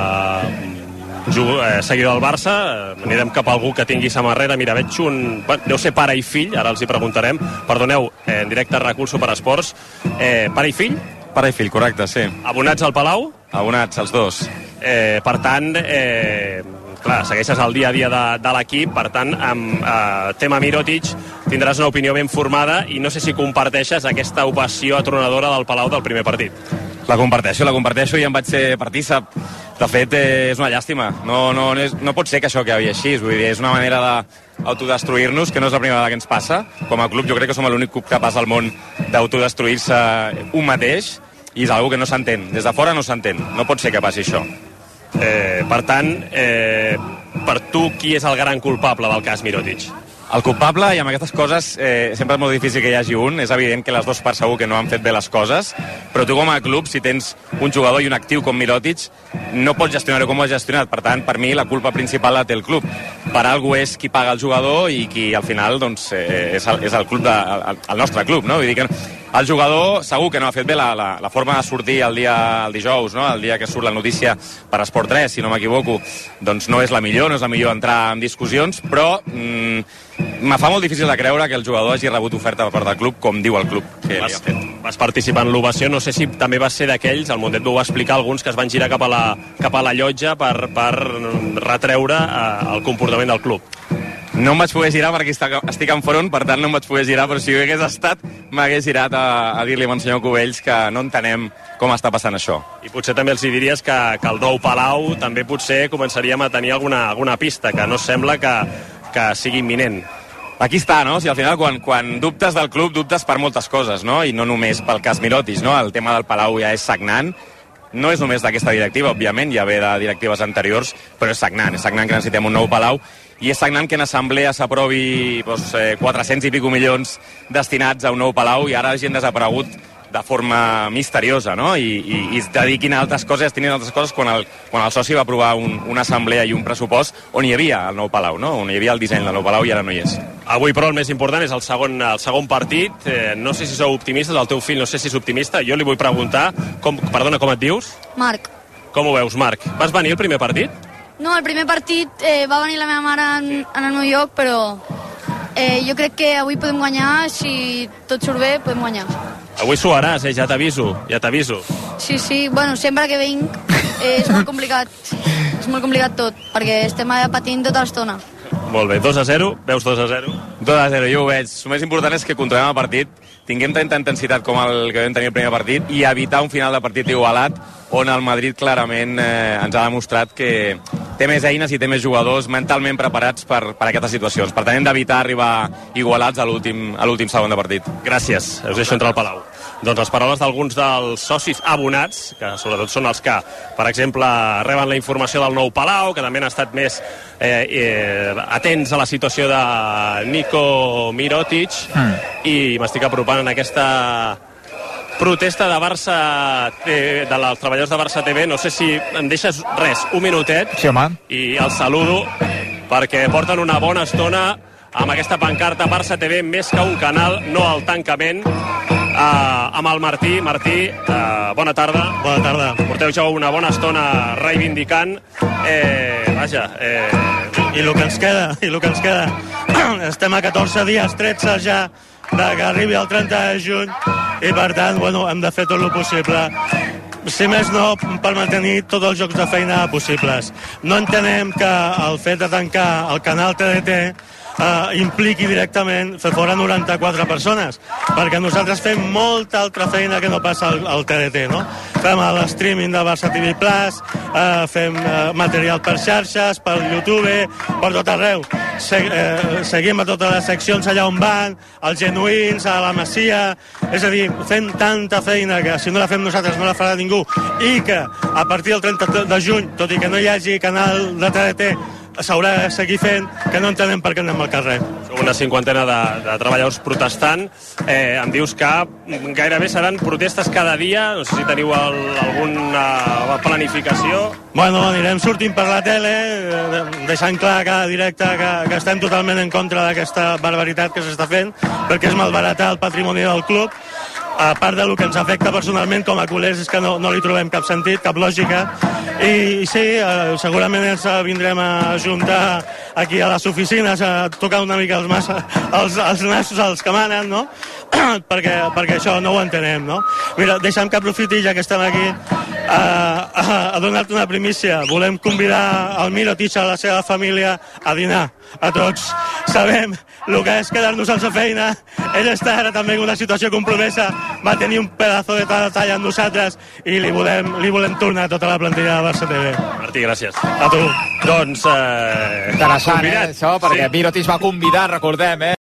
Speaker 10: jugo, eh, seguidor del Barça. Eh, anirem cap a algú que tingui samarrera. Mira, veig un... Bueno, deu ser pare i fill, ara els hi preguntarem. Perdoneu, eh, en directe a Recul Superesports. Eh, pare i fill?
Speaker 11: Pare i fill, correcte, sí.
Speaker 10: Abonats al Palau?
Speaker 11: Abonats, els dos.
Speaker 10: Eh, per tant, eh, clar, segueixes el dia a dia de, de l'equip, per tant, amb eh, tema Mirotic tindràs una opinió ben formada i no sé si comparteixes aquesta ovació atronadora del Palau del primer partit.
Speaker 11: La comparteixo, la comparteixo i em vaig ser partícip. De fet, eh, és una llàstima. No, no, no, és, no pot ser que això acabi així. Vull dir, és una manera d'autodestruir-nos, que no és la primera vegada que ens passa. Com a club, jo crec que som l'únic club capaç al món d'autodestruir-se un mateix, i és una que no s'entén. Des de fora no s'entén. No pot ser que passi això.
Speaker 10: Eh, per tant, eh, per tu, qui és el gran culpable del cas Mirotic?
Speaker 11: El culpable, i amb aquestes coses eh, sempre és molt difícil que hi hagi un. És evident que les dues parts segur que no han fet bé les coses, però tu com a club, si tens un jugador i un actiu com Mirotic, no pots gestionar-ho com ho has gestionat. Per tant, per mi, la culpa principal la té el club. Per algú és qui paga el jugador i qui, al final, doncs, eh, és, el, és el, club de, el, el nostre club, no? Vull dir que el jugador segur que no ha fet bé la, la, la forma de sortir el dia el dijous, no? El dia que surt la notícia per Esport tres, si no m'equivoco, doncs no és la millor, no és la millor entrar en discussions, però mm, me fa molt difícil de creure que el jugador hagi rebut oferta per part del club, com diu el club que vas, li ha fet.
Speaker 10: Vas participar en l'ovació, no sé si també vas ser d'aquells, el Mundet m'ho va explicar, alguns que es van girar cap a la, cap a la llotja per, per retreure eh, el comportament del club.
Speaker 11: No em vaig poder girar perquè estic en front, per tant no em vaig poder girar, però si ho hagués estat m'hagués girat a, a dir-li a senyor Cubells que no entenem com està passant això.
Speaker 10: I potser també els diries que, que el nou Palau també potser començaríem a tenir alguna, alguna pista, que no sembla que, que sigui imminent.
Speaker 11: Aquí està, no? O sigui, al final, quan, quan dubtes del club, dubtes per moltes coses, no? I no només pel cas Mirotic, no? El tema del Palau ja és sagnant. No és només d'aquesta directiva, òbviament, ja ve de directives anteriors, però és sagnant. És sagnant que necessitem un nou Palau i és sagnant que en assemblea s'aprovi doncs, quatre-cents i pico milions destinats a un nou Palau i ara la gent desaparegut de forma misteriosa, no? I, i, i es dediquin a altres coses, estinin altres coses quan el, quan el soci va aprovar un, una assemblea i un pressupost on hi havia el nou Palau, no? On hi havia el disseny del nou Palau i ara no hi és.
Speaker 10: Avui, però, el més important és el segon, el segon partit. Eh, no sé si sou optimistes, el teu fill no sé si és optimista. Jo li vull preguntar, com, perdona, com et dius?
Speaker 14: Marc.
Speaker 10: Com ho veus, Marc? Vas venir el primer partit?
Speaker 14: No, el primer partit eh, va venir la meva mare en, en el meu lloc, però eh, jo crec que avui podem guanyar, si tot surt bé, podem guanyar.
Speaker 10: Avui suaràs, eh? Ja t'aviso, ja t'aviso.
Speaker 14: Sí, sí, bueno, sempre que vinc eh, és molt complicat, és molt complicat tot, perquè estem allà patint tota l'estona.
Speaker 10: Molt bé, dos a zero, veus dos a zero?
Speaker 11: dos a zero, jo ho veig. El més important és que controlem el partit, tinguem tanta intensitat com el que vam tenir el primer partit i evitar un final de partit igualat on el Madrid clarament eh, ens ha demostrat que té més eines i té més jugadors mentalment preparats per, per aquestes situacions. Per tant, hem d'evitar arribar igualats a l'últim a l'últim segon de partit.
Speaker 10: Gràcies, us deixo entrar al Palau. Doncs les paraules d'alguns dels socis abonats, que sobretot són els que, per exemple, reben la informació del nou Palau, que també han estat més eh, eh, atents a la situació de Nico Mirotic, mm. i m'estic apropant en aquesta protesta de Barça, eh, de els treballadors de Barça T V. No sé si em deixes res, un minutet,
Speaker 3: sí, home.
Speaker 10: I els saludo perquè porten una bona estona amb aquesta pancarta Barça T V més que un canal, no al tancament. Uh, amb el Martí. Martí, uh, bona tarda.
Speaker 15: Bona tarda.
Speaker 10: Porteu ja una bona estona reivindicant. Eh, vaja... Eh...
Speaker 15: I el que ens queda, i el que ens queda. Estem a catorze dies, tretze ja, de que arribi el trenta de juny, i per tant, bueno, hem de fer tot el possible. Si més no, per mantenir tots els jocs de feina possibles. No entenem que el fet de tancar el canal T D T Uh, impliqui directament fer fora noranta-quatre persones, perquè nosaltres fem molta altra feina que no passa al, al T D T, no? Fem l'streaming de Barça T V Plus, uh, fem uh, material per xarxes, per YouTube, per tot arreu. Se, uh, seguim a totes les seccions allà on van, els genuïns, a la Masia, és a dir, fem tanta feina que si no la fem nosaltres no la farà ningú, i que a partir del trenta de juny, tot i que no hi hagi canal de T D T, s'haurà de seguir fent, que no entenem per què anem al carrer.
Speaker 10: Una cinquantena de, de treballadors protestant. Eh, em dius que gairebé seran protestes cada dia. No sé si teniu el, alguna planificació.
Speaker 15: Bueno, anirem sortint per la tele, deixant clar cada directe que, que estem totalment en contra d'aquesta barbaritat que s'està fent, perquè és malbaratar el patrimoni del club. A part del que ens afecta personalment com a culers és que no, no li trobem cap sentit, cap lògica. I, i sí, eh, segurament ens vindrem a ajuntar aquí a les oficines a tocar una mica els, massa, els, els nassos als que manen, no? perquè, perquè això no ho entenem, no? Mira, deixa'm que aprofiti, ja que estem aquí, a, a, a donar-te una primícia. Volem convidar el Mirotic a la seva família a dinar, a tots. Sabem el que és quedar-nos sense feina. Ell està ara també en una situació compromesa, va tenir un pedazo de talla amb nosaltres i li volem, li volem tornar tota la plantilla de Barça T V.
Speaker 10: Martí, gràcies.
Speaker 15: A tu.
Speaker 10: Doncs... Eh,
Speaker 3: Interessant, eh, això, perquè
Speaker 10: sí.
Speaker 3: Mirotic va convidar, recordem, eh?